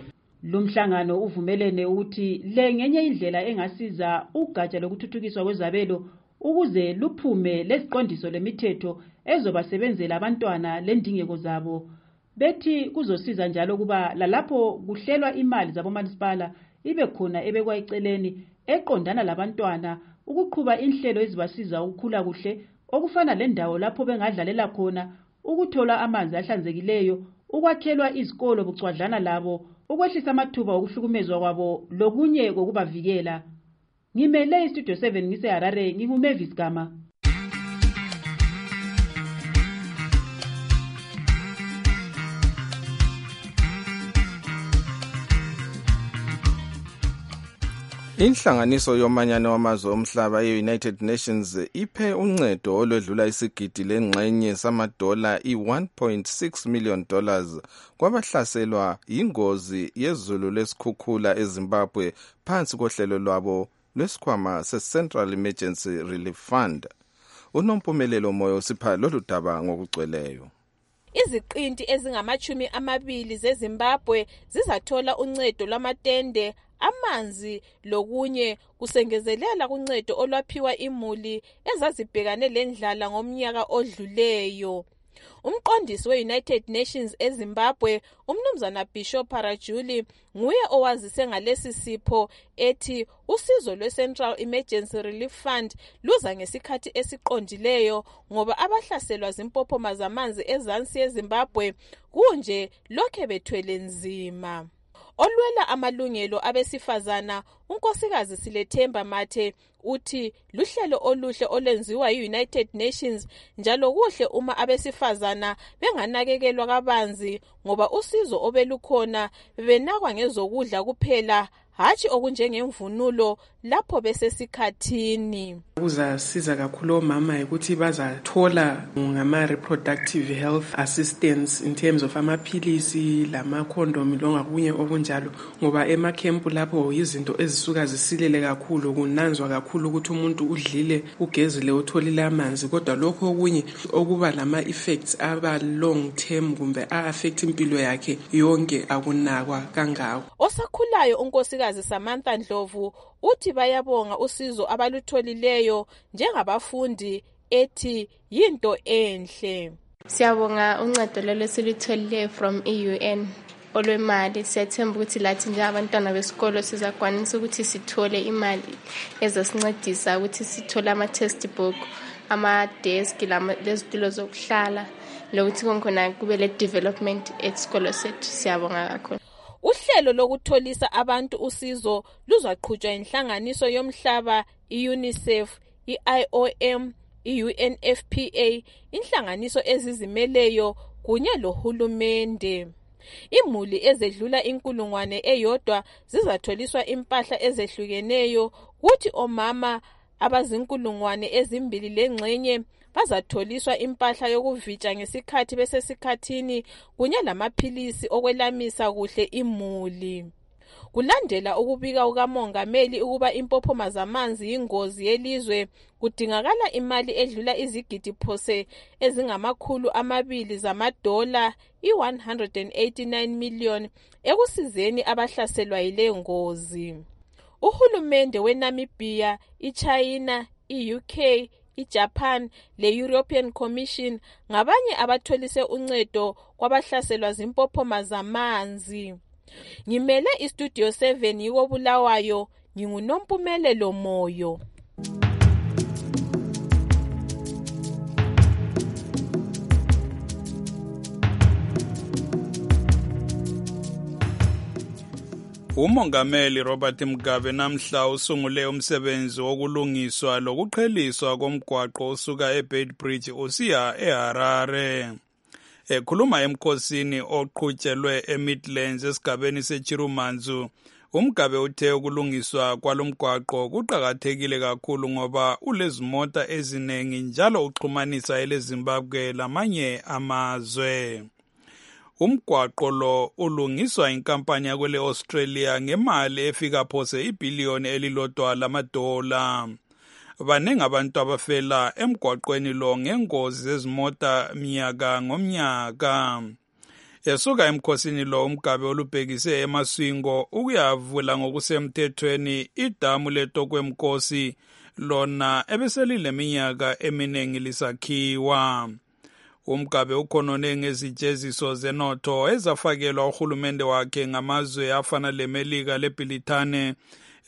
Lumhlangano uvumelene ukuthi le ngenye indlela engasiza ugatsha lokuthuthukiswa kwezabelo ukuze luphume leziqondiso lemithetho ezobasebenzela abantwana lendingeko zabo. Bethi kuzosiza njalo kuba lalapho kuhlelwa imali zabomanisipala ibe khona ebekwa eceleni eqondana labantwana ukuqhuba inhlelo ezibasiza ukukhula kuhle okufana lendawo lapho bengadlalela khona, ukuthola amanzi ahlanzekileyo, ukwakhelwa izikolo bucwadlana labo, ukwehlisa amathuba okuhlukumezwa kwabo lokunye kokubavikela. Ngimele iStudio seven ngiseHarare, nginguMavis Gama. Inhlanganiso yomanyano wamazwe omhlaba ye-United Nations iphe uncedo olwedlula isigidi lengxenye samadola i-one point six million dollars kwabahlaselwa yingozi yezulu lesikhukhula eZimbabwe phansi kohlelo lwabo lwesikhwama se-Central Emergency Relief Fund. Unompumelelo Moyo sipha lolu daba ngokugcweleyo. Iziqinti ezingamachumi amabili zeZimbabwe zizathola uncedo lwamatende, amanzi lokunye kusengezelela kuncedo olwaphiwa imuli ezazibhekane lendlala ngomnyaka odluleyo. Umqondisi we-United Nations eZimbabwe, umnumzana Bishop Parajuli, nguye owazise ngalesi sipho ethi usizo lwe-Central Emergency Relief Fund luza ngesikhathi esiqondileyo ngoba abahlaselwa zimpophoma zamanzi ezansi eZimbabwe kunje lokhe bethwele nzima. Olwela amalungelo abesifazana, unkosikazi Silethemba Mathe uthi luhlelo oluhle olwenziwa yi-United Nations njalo kuhle uma abesifazana benganakekelwa kabanzi ngoba usizo obelukhona benakwa ngezokudla kuphela, hathi okunjengemvunulo lapho besesikhathini. Kuzasiza kakhulu omama ukuthi bazathola ngama reproductive health assistance in terms of amaphilisi lama condom longakunye okunjalo, ngoba emakhempu lapho izinto ezisuka zisilele kakhulu, kunanzwa kakhulu ukuthi umuntu udlile ugezile utholile amanzi, kodwa lokho okunye okuba lama effects aba long term kumbe a affect impilo yakhe yonke akunakwa kangako. Osakhulayo unkosikazi Samantha Ndlovu uthi bayabonga usizo abalutholileyo njengabafundi, ethi yinto enhle. Siyabonga uncedo lelo silitholileyo from e-U N olwemali. Siyathemba ukuthi lathi nje abantwana besikolo sizakwanisa ukuthi sithole imali ezasincedisa ukuthi sithole ama-textbook, ama-desk, lezitulo zokuhlala, lokuthi konkhona kube le development esikolo sethu. Siyabonga kakhulu. Uhlelo lokutholisa abantu usizo luzaqhutshwa inhlanganiso yomhlaba, i-UNICEF, i-I O M, i-U N F P A, inhlanganiso ezizimeleyo kunye lohulumende. Imuli ezedlula inkulungwane eyodwa zizatholiswa impahla ezehlukeneyo, kuthi omama abazinkulungwane ezimbili lengxenye bazatholiswa impahla yokuvitsha ngesikhathi besesikhathini kunye lamaphilisi okwelamisa kuhle imuli. Kulandela ukubika kukamongameli ukuba impophoma zamanzi ingozi yelizwe, kudingakala imali edlula izigidi phose ezingamakhulu amabili zamadola, i-one hundred eighty-nine million, ekusizeni abahlaselwa yile ngozi. Uhulumende weNamibia, iChina, i-U K, iJapan le-European Commission ngabanye abatholise uncedo kwabahlaselwa zimpophoma zamanzi. Ngimele iStudio seven yiko Bulawayo, nginguNompumelelo Moyo. Umongameli Robert Mugabe namhla usungule umsebenzi wokulungiswa lokuqheliswa komgwaqo osuka eBeitbridge usiya eHarare. Ekhuluma emkhosini oqhutshelwe eMidlands esigabeni seChirumanzu, uMugabe uthe ukulungiswa kwalomgwaqo kuqakathekile kakhulu ngoba ulezimota ezinengi njalo uxhumanisa eleZimbabwe lamanye amazwe. Umgwaqo lo ulungiswa inkampani yakwele Australia ngemali efika phose ibhiliyoni elilodwa lamadola. Banengi abantu abafela emgwaqweni lo ngengozi zezimota minyaka ngomnyaka. Esuka emkhosini lo uMugabe olubhekise eMaswingo ukuyavula ngokusemthethweni idamu leTokwemkosi lona ebeselile minyaka eminengi lisakhiwa. uMugabe ukhonone ngezijeziso zenotho ezafakelwa uhulumende wakhe ngamazwe afana leMelika leBrithani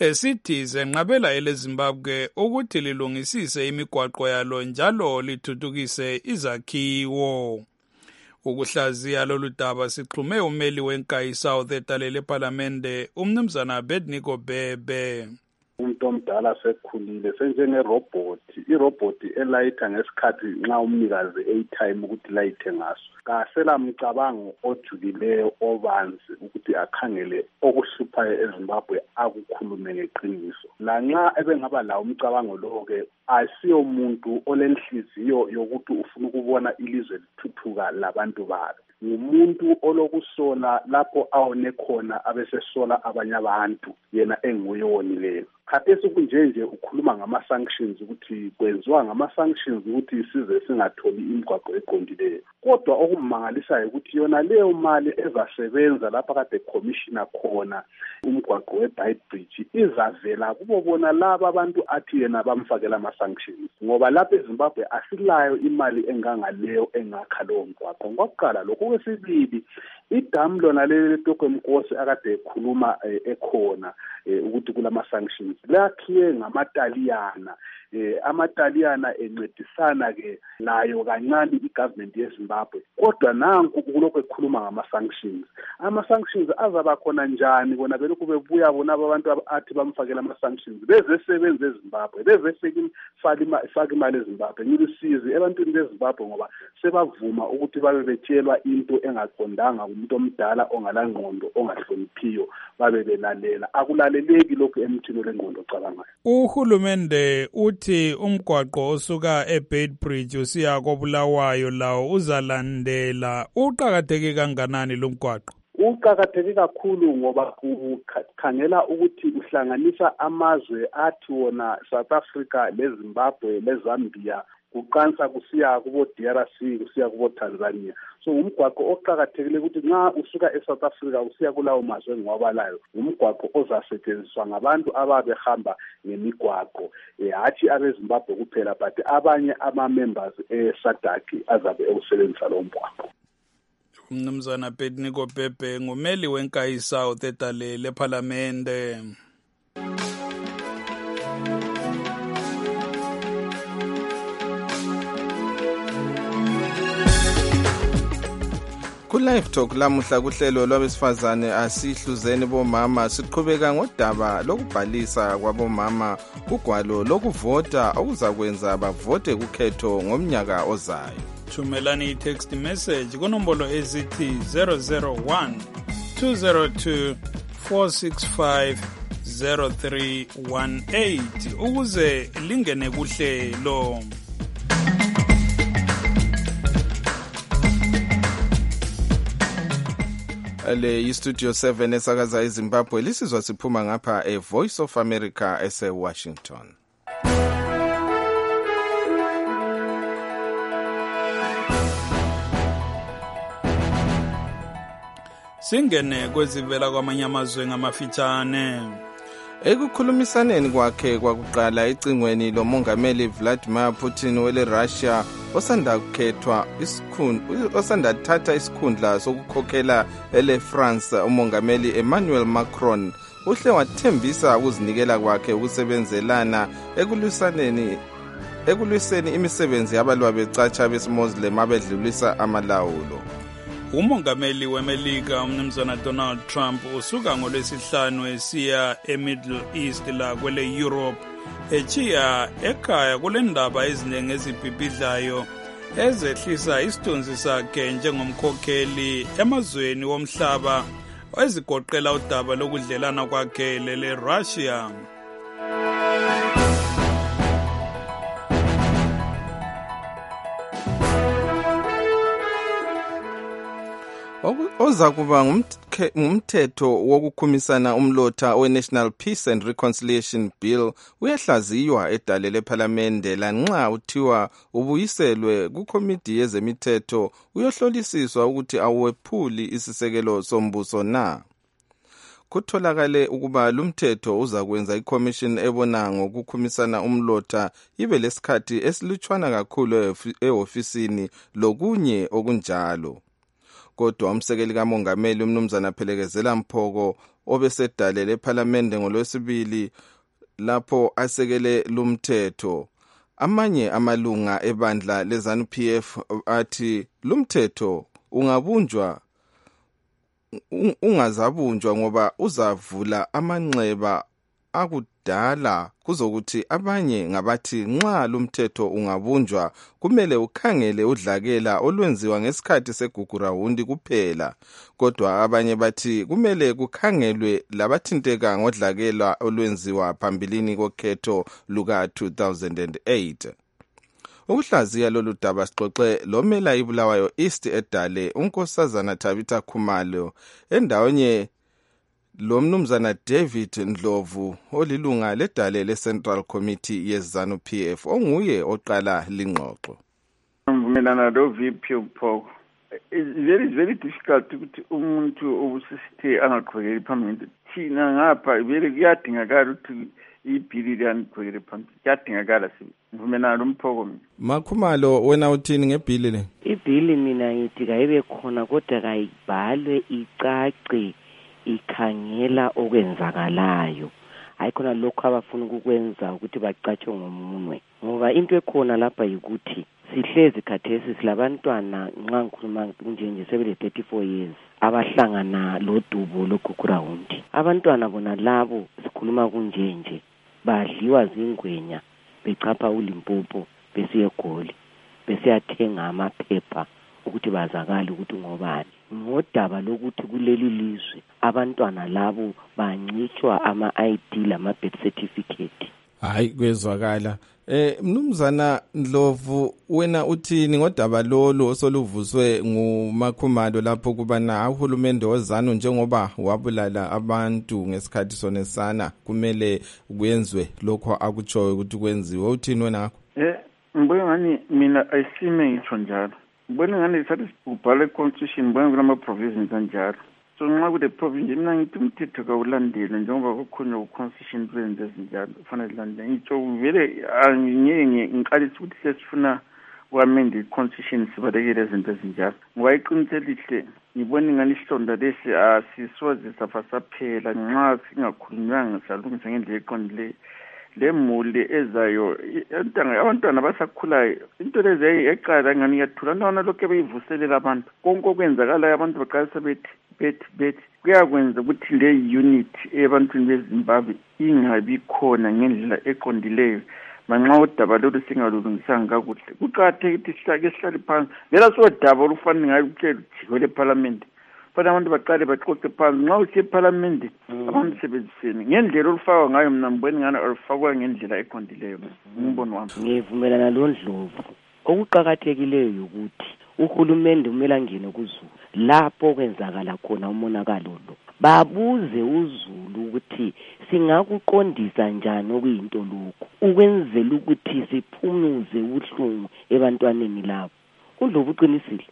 esithi zenqabela eleZimbabwe ukuthi lilungisise imigwaqo yalo njalo lithuthukise izakhiwo. Ukuhlaziya lolu daba sixhume umeli weNkayi South etalele ePhalamende umnumzana Abednego Bebe. Umuntu omdala sekhulile senjengeroboti, iroboti elayitha ngesikhathi nxa umnikazi eyitime ukuthi layithe ngaso. Kasela mcabango ojulileyo obanzi ukuthi akhangele okuhluphayo eZimbabwe akukhulume ngeqiniso. Lanxa ebengaba lawo umcabango lo-ke asiyo umuntu olenhliziyo yokuthi ufuna ukubona ilizwe lithuthuka labantu balo. Ngumuntu olokusola lapho awone khona abesesola abanye abantu yena enguye wonileyo. Khathesi kunjenje ukhuluma ngama-sanctions ukuthi kwenziwa ngama-sanctions ukuthi size singatholi imigwaqo eqondileyo. Kodwa okumangalisayo ukuthi yona leyo mali ezasebenza lapha kade commissioner khona umgwaqo we-Beitbridge izavela kubo bona laba abantu athi yena bamfakela ama-sanctions. Ngoba lapha eZimbabwe asilayo imali engangaleyo engakha lowo mgwaqo. Ngokuqala lokho kwesibili idamu lona leli leTokwemkosi akade ekhuluma ekhona ukuthi kulama-sanctions lakhiwe ngamataliyana. Eh, amataliyana encedisana ke nayo kancane igovernment yeZimbabwe. Kodwa nanku kulokho ekhuluma ngama-sanctions. Ama-sanctions azaba khona njani kona belokhu bebuya bona abantu athi bamfakela ama-sanctions bezesebenza eZimbabwe bezefaka imali eZimbabwe. Ngilisizi ebantwini beZimbabwe ngoba sebavuma ukuthi babe betshelwa into engaqondanga umuntu omdala ongalangqondo ongahloniphiyo babe belalela. Akulaleleki lokhu emthini lengqondo ocabangayo. Uhulumende uthi umgwaqo osuka eBeitbridge usiya koBulawayo lawo uzalandela. Uqhakatheke kanganani lo mgwaqo? Uqhakatheke kakhulu ngoba ukhangela ukuthi uhlanganisa amazwe athi wona South Africa leZimbabwe leZambia kuqansa kusiya kubo D R C kusiya kubo Tanzania. So umgwaqo oqhakathekile ukuthi nxa usuka eSouth Africa usiya kulawo mazwe ngwabalayo umgwaqo ozasetshenziswa ngabantu ababehamba ngemigwaqo hathi abeZimbabwe kuphela but abanye ama-members e-SADC azabe ewusebenzisa lo mgwaqo. Umnumzana Abednego Bebe ngumeli weNkayi South etalele ePhalamende. Ku-Live Talk lamuhla kuhlelo lwabesifazane asihluzeni bomama siqhubeka ngodaba lokubhalisa kwabomama kugwalo lokuvota okuzakwenza bavote kukhetho ngomnyaka ozayo. Thumelani i-text message kunombolo ezithi zero zero one two zero two four six five zero three one eight ukuze lingene kuhlelo. Le iStudio seven esakaza eZimbabwe lisizwa siphuma ngapha eVoice of America ese-Washington. Singene kwezivela kwamanye amazwe ngamafitshane. Ekukhulumisaneni kwakhe kwakuqala ecingweni lomongameli Vladimir Putin wele Russia osanda kukhethwa isikhundla osanda thatha isikhundla sokukhokhela ele France umongameli Emmanuel Macron uhle wathembisa ukuzinikela kwakhe ukusebenzelana ekulwisaneni ekulwiseni imisebenzi yabalwa becatsha besimuslim abedlulisa amalawulo. Umongameli weMelika umnumzana Donald Trump usuka ngolwesihlanu esiya eMiddle East la kwele Europe echiya ekhaya kule ndaba eziningi ezibhibhidlayo ezehlisa isithunzi sakhe njengomkhokheli emazweni womhlaba ezigoqela udaba lokudlelana kwakhe lele Russia. Oza kuba ngumthetho wokukhumisana umlotha we-National Peace and Reconciliation Bill uyahlaziywa edalele ePhalamende lanxa uthiwa ubuyiselwe kukomiti yezemithetho uyohlolisiswa ukuthi awuwephuli isisekelo sombuso na. Kutholakale ukuba lumthetho uzakwenza iCommission ebona ngokukhumisana umlotha ibe lesikhathi esilutshwana kakhulu ehofisini lokunye okunjalo. kodwa umsekeli kamongameli umnumzana Phelekezela Mphoko obesedalele ePhalamende ngolwesibili lapho asekele lumthetho. Amanye amalunga ebandla leZANU P F athi lumthetho ungabunjwa ungazabunjwa ngoba uzavula amanxeba akudala kuzokuthi abanye ngabathi nxa lumthetho ungabunjwa kumele ukhangele udlakela olwenziwa ngesikhathi segugurawundi kuphela, kodwa abanye bathi kumele kukhangelwe labathinteka ngodlakela olwenziwa phambilini kokhetho luka two thousand eight. Ukuhlaziya lolu daba sixoxe lomela iBulawayo East edale unkosazana Tabitha Khumalo endawonye lo mnumzana David Ndlovu olilunga ledale le-Central Committee yeZANU P F onguye oqala lingxoxo. Ngivumelana lo V P Mphoko. It's very very difficult ukuthi umuntu obusisithe angaqhubekeli phambili. Thina ngapha vele kuyadingakala ukuthi ibhili liyanqhubekele phambili. Kuyadingakala sivumelana lo Mphoko. Makhumalo wena uthini ngebhili le? Ibhili mina ngithi kayibe khona kodwa kayibhalwe icace ikhangela okwenzakalayo. Hayikhona lokho abafuna ukukwenza ukuthi bacatshwe ngomunwe. Ngoba into ekhona lapha yikuthi sihlezi khathesi silabantwana nxa ngikhuluma njenje sebele thirty-four years abahlangana lodubo logugurawundi. Abantwana bona labo sikhuluma kunjenje badliwa zingwenya becapha uLimpopo besiye eGoli besiyathenga amaphepha ukuthi bazakala ukuthi ngobani. Ngodaba lokuthi kuleli lizwe abantwana labo bancitshwa ama I D lama birth certificate. Hayi kwezwakala. Eh mnumzana Ndlovu wena uthini ngodaba lolu osoluvuswe nguMakhumalo lapho kubana uhulumende wozanu njengoba wabulala abantu ngesikhathi sonesana kumele kuyenzwe lokho akutshoyo ukuthi kwenziwe. Uthini wena ngakho? Eh ngibona ngani mina ayisime ngitsho njalo. Ngibona ngani sathi ubhale constitution ngibona kulama provisions kanjalo. So nxa kule provision mina ngithi umthetho kawulandele njengoba kukhona ku constitution kwenze ezinjalo kufanele landele. Ngitsho vele angiyenge ngiqalisa ukuthi sesifuna uamend i-constitution sibalekele izinto ezinjalo. Ngoba iqinisekile ngibona ngani ihlonda lesi asisoze safa saphela nxa singakhulunywanga salungisa ngendlela eqondileyo. Le muli ezayo abantwana basakhulayo into lezi eqala ngani yathula nona lokho beyivuselela abantu konke okwenzakalayo abantu baqalisa bethi bethi bethi kuyakwenza ukuthi le unit ebantwini beZimbabwe ingabi khona ngendlela eqondileyo manxa udaba lolu singalulungisanga kakuhle. Kuqakathekile ukuthi sihlake sihlale phansi vela sodaba olufanele ngayo ukutshela ujiko leParliament fana abantu baqale baxoxe phansi nxa useParliament abantu sebenzisene ngendlela olufakwa ngayo. Mina ngibona ngani olufakwa ngendlela eqondileyo. Ngibona wami ngivumelana lo Ndlovu. Okuqhakathekileyo ukuthi uhulumende kumele angene kuZulu lapho kwenzakala khona umonakalo lo, babuze uZulu ukuthi singakuqondisa njani okuyinto lokho ukwenzela ukuthi siphumuze ubuhlungu ebantwaneni labo. uNdlovu uqinisile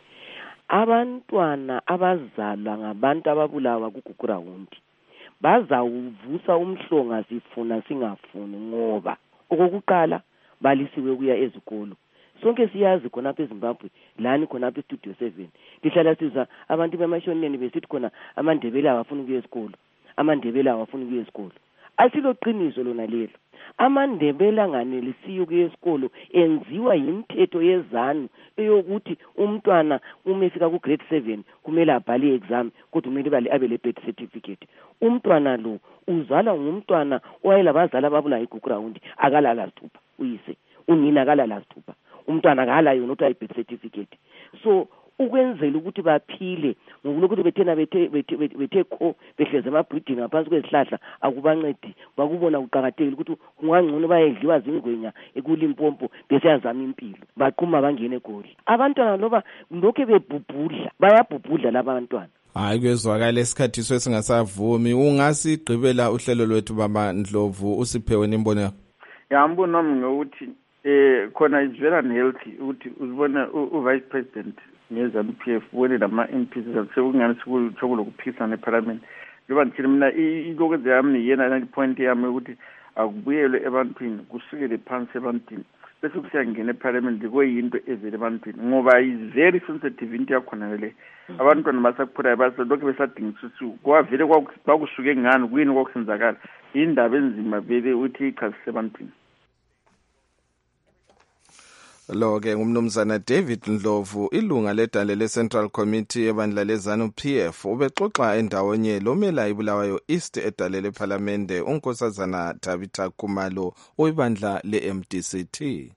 abantwana abazalwa ngabantu ababulawa kugugurawundi bazawuvusa umhlonga sifuna singafuni ngoba okokuqala balisiwe kuya ezikolo. Sonke siyazi khonapha eZimbabwe lani khonapha eStudio seven lihlala siza abantu bemashoneni besithi khona amandebele awafuna ukuya esikolo, amandebele awafuna ukuya esikolo. Asilo qiniso lona lelo. Amandebele anganelisiyo kuya esikolo enziwa yimithetho yeZANU eyokuthi umntwana uma efika ku grade seven kumele abhale exam kodwa kumele abe le birth certificate. Umntwana lo uzalwa ngumntwana owayelabazali ababulawa igugurawundi akalala sithupha uyise, unina akalala sithupha, umntwana akala yona uthi birth certificate. So ukwenzela ukuthi baphile ngokulokuthi bethena bethe bethe kho behleze amabreeding ngaphansi kwezihlahla akubancedi. Bakubona kuqhakathekile ukuthi kungangcono bayedliwa zingwenya ekuLimpopo besiyazama impilo baqhuma bangene eGoli. Abantwana loba lokho bebhubhudla bayabhubhudla laba bantwana. Hayi kwezwakala esikhathi sesingasavumi. Ungasigqibela uhlelo lwethu baba Ndlovu usiphewe nimbono yakho. Yambona nami ngokuthi eh khona is very unhealthy ukuthi uzibona uvice president ngeZANU P F wone lama M Ps sekungani sikuthobo lokuphikisana eParliament. Ngoba ngithi mina ilokwenza yami yena nale point yami ukuthi akubuyelwe ebantwini kusukele phansi ebantwini bese kusiyangena eparliament kuyinto evele ebantwini ngoba is very sensitive into yakhona le abantwana basakhulayo basolokhu besadinga ukuthi kwavele kwakusuke ngani kuyini kwakusenzakala indaba enzima vele uthi ichasise ebantwini. Lo-ke ngumnumzana David Ndlovu, ilunga ledale le-Central Committee ebandla lezanu P F, ubexoxa endawonye lomela iBulawayo East edale lephalamende unkosazana Tabitha Khumalo oyibandla le-M D C T.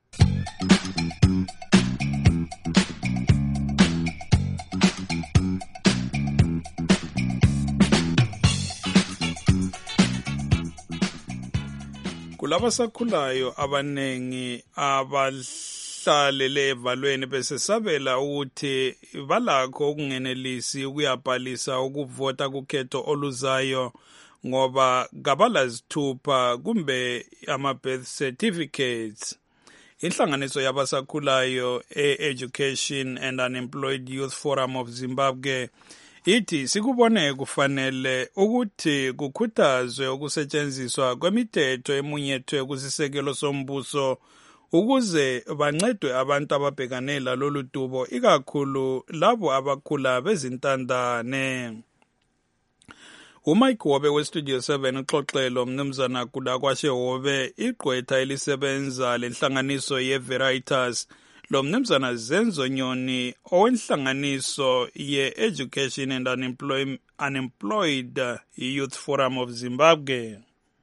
Kulaba sakhulayo abanengi abahlalele evalweni besesabela ukuthi balakho ukungenelisi ukuyabhalisa ukuvota kukhetho oluzayo ngoba gabalazithupha kumbe ama-birth certificates. Inhlanganiso yabasakhulayo e-Education and Unemployed Youth Forum of Zimbabwe ithi sikubone kufanele ukuthi kukhuthazwe ukusetshenziswa kwemithetho emunyethwe kusisekelo sombuso ukuze bancedwe abantu ababhekanela lolu dubo ikakhulu labo abakhula bezintandane. uMike Hobe weStudio seven uxoxelo mnumzana Kudakwashe Hobe igqwetha elisebenza lenhlanganiso ye-Veritas lo mnumzana Zenzo Nyoni owenhlanganiso ye-Education and Unemployed, Unemployed Youth Forum of Zimbabwe.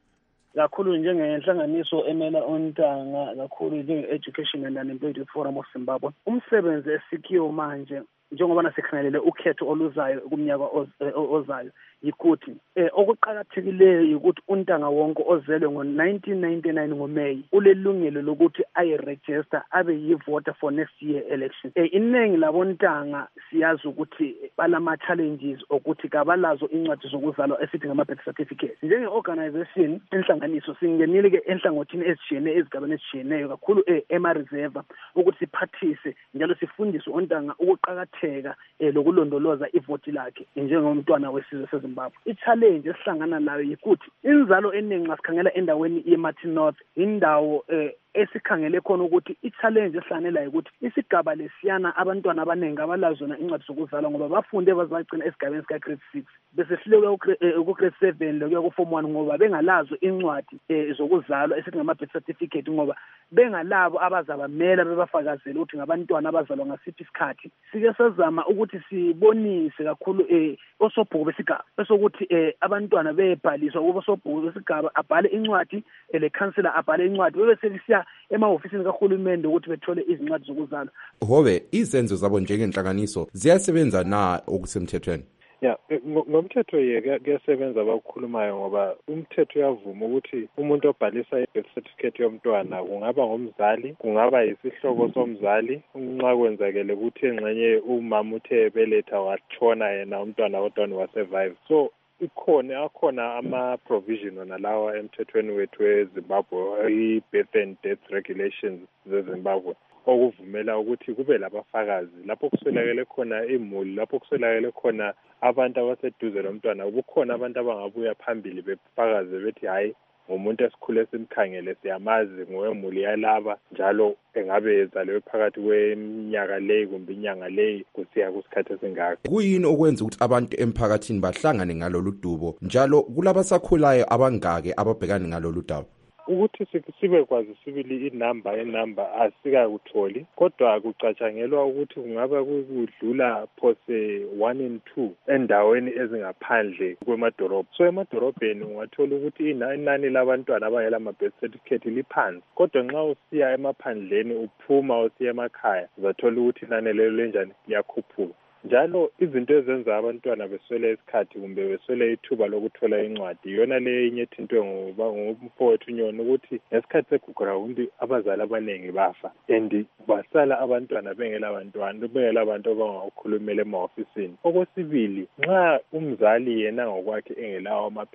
Kakhulu njengenhlanganiso emela ontanga kakhulu njenge-Education and Unemployed Youth Forum of Zimbabwe umsebenzi esikhiwo manje njengoba nasikhangelele ukhetho oluzayo kumnyaka ozayo yikuthi eh okuqhakathekileyo ukuthi untanga wonke ozelwe ngo nineteen ninety-nine ngoMay ulelungelo lokuthi ayiregister abe yivoter for next year election. Eh iningi labontanga siyazi ukuthi balama challenges ukuthi kabalazo incwadi zokuzalwa esithi ngama birth certificate. Njenge organization inhlanganiso singenile ke enhlangothini ezijene ezigabeni ezijeneyo kakhulu eh ema reserve ukuthi siphathise njalo sifundise ontanga ukuqhakatheka eh lokulondoloza ivoti lakhe njengomntwana wesizwe seZimbabwe. I-challenge esihlangana nayo yikuthi inzalo eningi ngasikhangela endaweni ye-Martin North indawo eh esikhangele khona ukuthi i-challenge esihlangana ukuthi isigaba lesiyana abantwana abaningi abalazo na incwadi zokuzalwa ngoba bafunde bazagcina esigabeni sika grade six bese silewe ku grade seven lokuya ku form one ngoba bengalazo incwadi zokuzalwa esithi ngama birth certificate ngoba bengalabo abazabamela bebafakazela ukuthi ngabantwana abazalwa ngasiphi isikhathi. Sike sezama ukuthi sibonise kakhulu eh osobhuku besigaba besokuthi eh abantwana bebhaliswa kuba osobhuku besigaba abhale incwadi ele counselor abhale incwadi bese lisiya emahofisini kahulumende ukuthi bethole izincwadi zokuzalwa. Hobe izenzo zabo njengenhlanganiso ziyasebenza na okusemthethweni? Ya ngomthetho yeke kuyasebenza abakhulumayo ngoba umthetho uyavuma ukuthi umuntu obhalisa i-birth certificate yomntwana kungaba ngomzali kungaba yisihloko somzali nxa kwenzakele ukuthi engxenye umama uthe beletha watshona yena umntwana kodwa wasurvive. So ikhona akhona ama-provision nalawa emthethweni wethu weZimbabwe i-birth and death regulations zeZimbabwe okuvumela ukuthi kube labafakazi lapho kuswelakele khona imuli lapho kuswelakele khona abantu abaseduze lomntwana kukhona abantu abangabuya phambili befakaze bethi hayi ngomuntu esikhule simkhangele siyamazi ngowemuli yalaba njalo engabe ezalwe phakathi kweminyaka leyi kumbe inyanga leyi kusiya kusikhathi esingaka. Kuyini okwenza ukuthi abantu emphakathini bahlangane ngalolu dubo njalo kulabasakhulayo abangake ababhekana ngalolu daba? Ukuthi sibe kwazi sibili inamba enamba asikakutholi kodwa kucatshangelwa ukuthi kungaba kudlula phose one and two endaweni ezingaphandle kwemadolobha. So emadolobheni ungathola ukuthi inani labantwana abangela ama-birth certificate liphansi kodwa nxa usiya emaphandleni uphuma usiya emakhaya uzathola ukuthi inani lelo lenjani liyakhuphuka. Njalo izinto ezenza abantwana beswele isikhathi kumbe beswele ithuba lokuthola incwadi yona le enye ethintwe ngoba ngumfowethu Nyoni ukuthi ngesikhathi segugurawundi abazali abaningi bafa and basala abantwana bengela abantwana bengela abantu abangakhulumela emahofisini. Okwesibili nxa umzali yena ngokwakhe engelawo amaphepha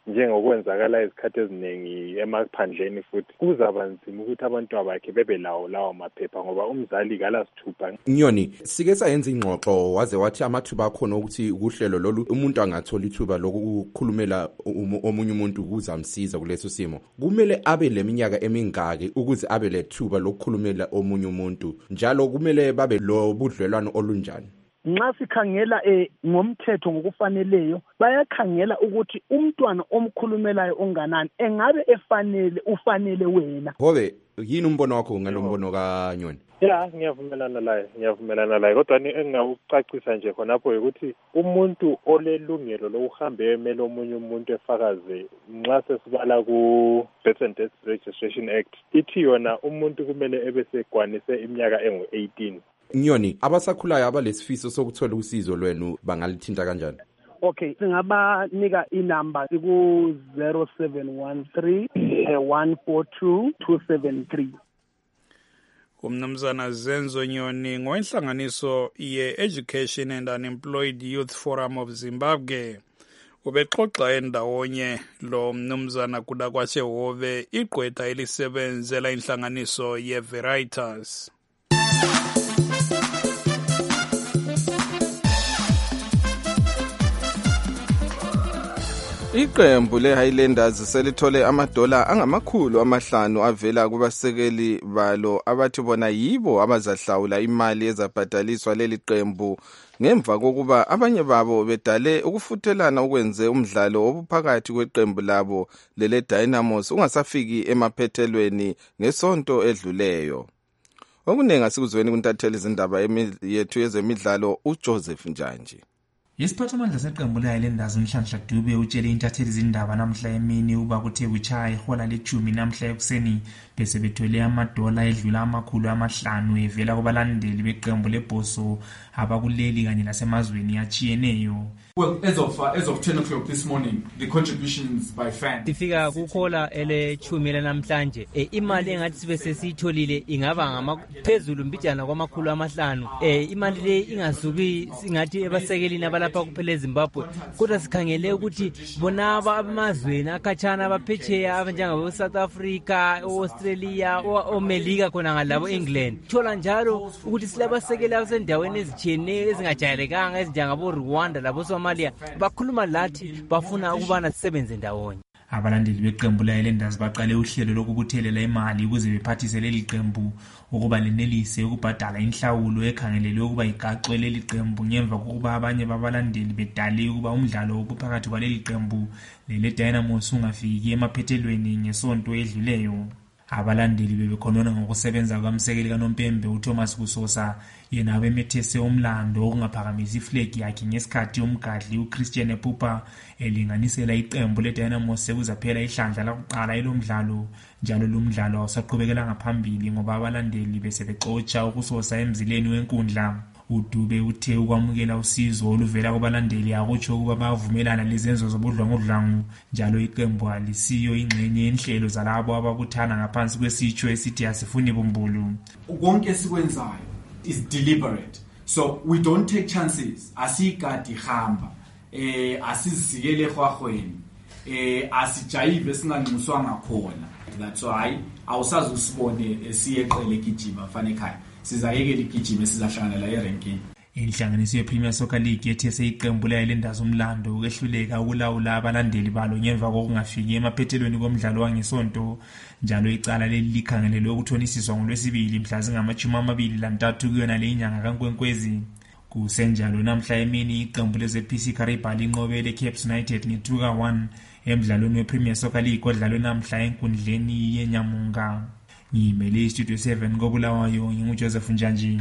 njengokwenzakala izikhathi eziningi emaphandleni futhi kuzaba nzima ukuthi abantwana bakhe bebe lawo lawo maphepha ngoba umzali kalasithupha. Nyoni, sike sayenza ingxoxo waze wathi amathuba akhona ukuthi kuhlelo lolu umuntu angathola ithuba lokukhulumela omunye umuntu ukuze amsiza kuleso simo. Kumele abe leminyaka emingaki ukuze abe lethuba lokukhulumela omunye umuntu, njalo kumele babe lo budlelwano olunjani? Nxa sikhangela eh ngomthetho ngokufaneleyo bayakhangela ukuthi umntwana omkhulumelayo onganani engabe efanele ufanele wena. Hobe yini umbono wakho ngalombono kaNyoni? Ya, ngiyavumelana laye, ngiyavumelana laye kodwa engingawucacisa nje khonapho ukuthi umuntu olelungelo lokuhamba emele omunye umuntu efakaze nxa sesibala ku Birth and Death Registration Act ithi yona umuntu kumele ebesegwanise iminyaka engu eighteen. Nyoni, abasakhulayo abalesifiso sokuthola usizo lwenu bangalithinta kanjani? Okay, singabanika inamba ku zero seven one three one four two two seven three. Umnumzana Zenzo Nyoni ngoinhlanganiso ye-Education and Unemployed Youth Forum of Zimbabwe ubexoxa endawonye lo mnumzana kuda kwaSehove igqwetha elisebenzela inhlanganiso ye-Veritas. Iqembu le-Highlanders selithole amadola angamakhulu amahlanu avela kubasekeli balo abathi bona yibo abazahlawula imali ezabhadaliswa leli qembu ngemva kokuba abanye babo bedale ukufuthelana ukwenze umdlalo obuphakathi kweqembu labo lele Dynamos ungasafiki emaphethelweni ngesonto edluleyo. Okuningi asikuzweni kuntatheli izindaba yethu yezemidlalo uJoseph Njanji. Isiphathimandla seqembu le-Highlanders uNhlanhla Dube utshele intatheli izindaba namhla emini uba kuthe kuchaya ihola lechumi namhla ekuseni bese bethole amadola edlula amakhulu amahlanu evela kubalandeli beqembu lebhoso abakuleli kanye nasemazweni achiyeneyo. Well, as of uh, as of ten o'clock this morning, the contributions by fans. Tifika kukhola ele chumi namhlanje. E, imali engathi sibe sesitholile ingaba ngamaphezulu mbijana kwamakhulu amahlanu. E, imali le ingasuki singathi ebasekeli nabalapha kuphela eZimbabwe. Kodwa sikhangele ukuthi bonaba amazweni akhatshana abaphetsheya abanjengabo South Africa, Australia, oMelika khona ngalabo England. Thola njalo ukuthi silabasekeli abasendaweni ezicheneyo ezingajayelekanga ezinjengabo Rwanda labo Somalia bakhuluma lathi bafuna ukubana sisebenze ndawonye. Abalandeli beqembu le-Highlanders baqale uhlelo lokubuthelela imali ukuze bephathise leli qembu ukuba lenelise ukubhadala inhlawulo ekhangelelwe ukuba igaxwe leli qembu ngemva kokuba abanye babalandeli bedale ukuba umdlalo obuphakathi kwaleli qembu lele Dynamos ungafiki emaphethelweni ngesonto edluleyo. Abalandeli bebekhonona ngokusebenza kwamsekeli kaNompembe uThomas Kusosa yena abemethese umlando okungaphakamisa iflag yakhe ngesikhathi umgadli uChristian Epupa elinganisela iqembu leDynamos sekuzaphela ihlandla lokuqala elomdlalo njalo lumdlalo awusaqhubekela ngaphambili ngoba abalandeli besebexotsha ukusosa emzileni wenkundla. uDube uthe ukwamukela usizo oluvela kubalandeli akutsho ukuba bavumelana lezenzo zobudlwangudlwangu njalo iqembu alisiyo ingxenye yenhlelo zalabo ababuthana ngaphansi kwesitsho esithi asifuni bumbulu. Konke sikwenzayo is deliberate, so we don't take chances. Asikadi hamba eh asizikele khwahweni eh asijayive singanxuswanga khona. That's why awusazi usibone esiyeqele gijima fana ekhaya. Sizayekela igijima sizahlangana la eranking. Inhlanganiso yePremier Soccer League yethese iqembu le-Highlanders umlando ukwehluleka ukulawula abalandeli balo ngemva kokungafiki emaphethelweni komdlalo wangesonto njalo icala leli likhangelelwe ukuthonisiswa ngolwesibili mhla zingamachumi amabili lantathu kuyona le inyanga kaNkwenkwezi. Kusenjalo namhla emini iqembu leze-P C Karibali inqobele Cape United nge-two ka one emdlalweni wePremier Soccer League odlalwe namhla enkundleni yeNyamunga. Ngimele iStudio seven koBulawayo nginguJoseph Njanji.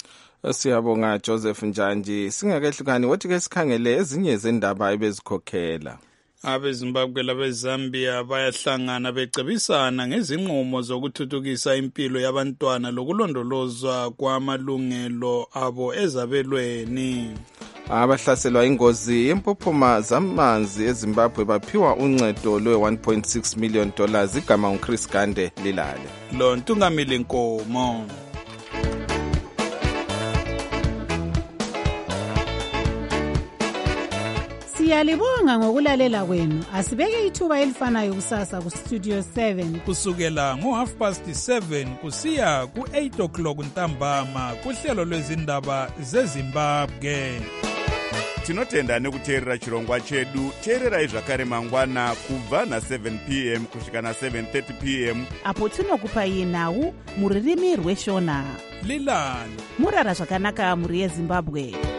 Siyabonga Joseph Njanji. Singakehlukani wathi ke sikhangele ezinye zendaba ebezikhokhela. AbeZimbabwe labeZambia bayahlangana becebisana ngezinqumo zokuthuthukisa impilo yabantwana lokulondolozwa kwamalungelo abo ezabelweni. Abahlaselwa ingozi yempophoma zamanzi eZimbabwe baphiwa uncedo lwe one point six million dollars igama uChris Gande lilale. Lo ntungamili Nkomo. Siyalibonga ngokulalela kwenu. Asibeke ithuba elifanayo kusasa ku Studio seven. Kusukela ngo half past seven kusiya ku eight o'clock ntambama kuhlelo lwezindaba zeZimbabwe. Tinotenda nekuteerera chirongwa chedu. Teererai zvakare mangwana kubva na seven p m kusvika na seven thirty p m apo tinokupai nhau muririmi rweshona. Lilani murara zvakanaka muri yeZimbabwe.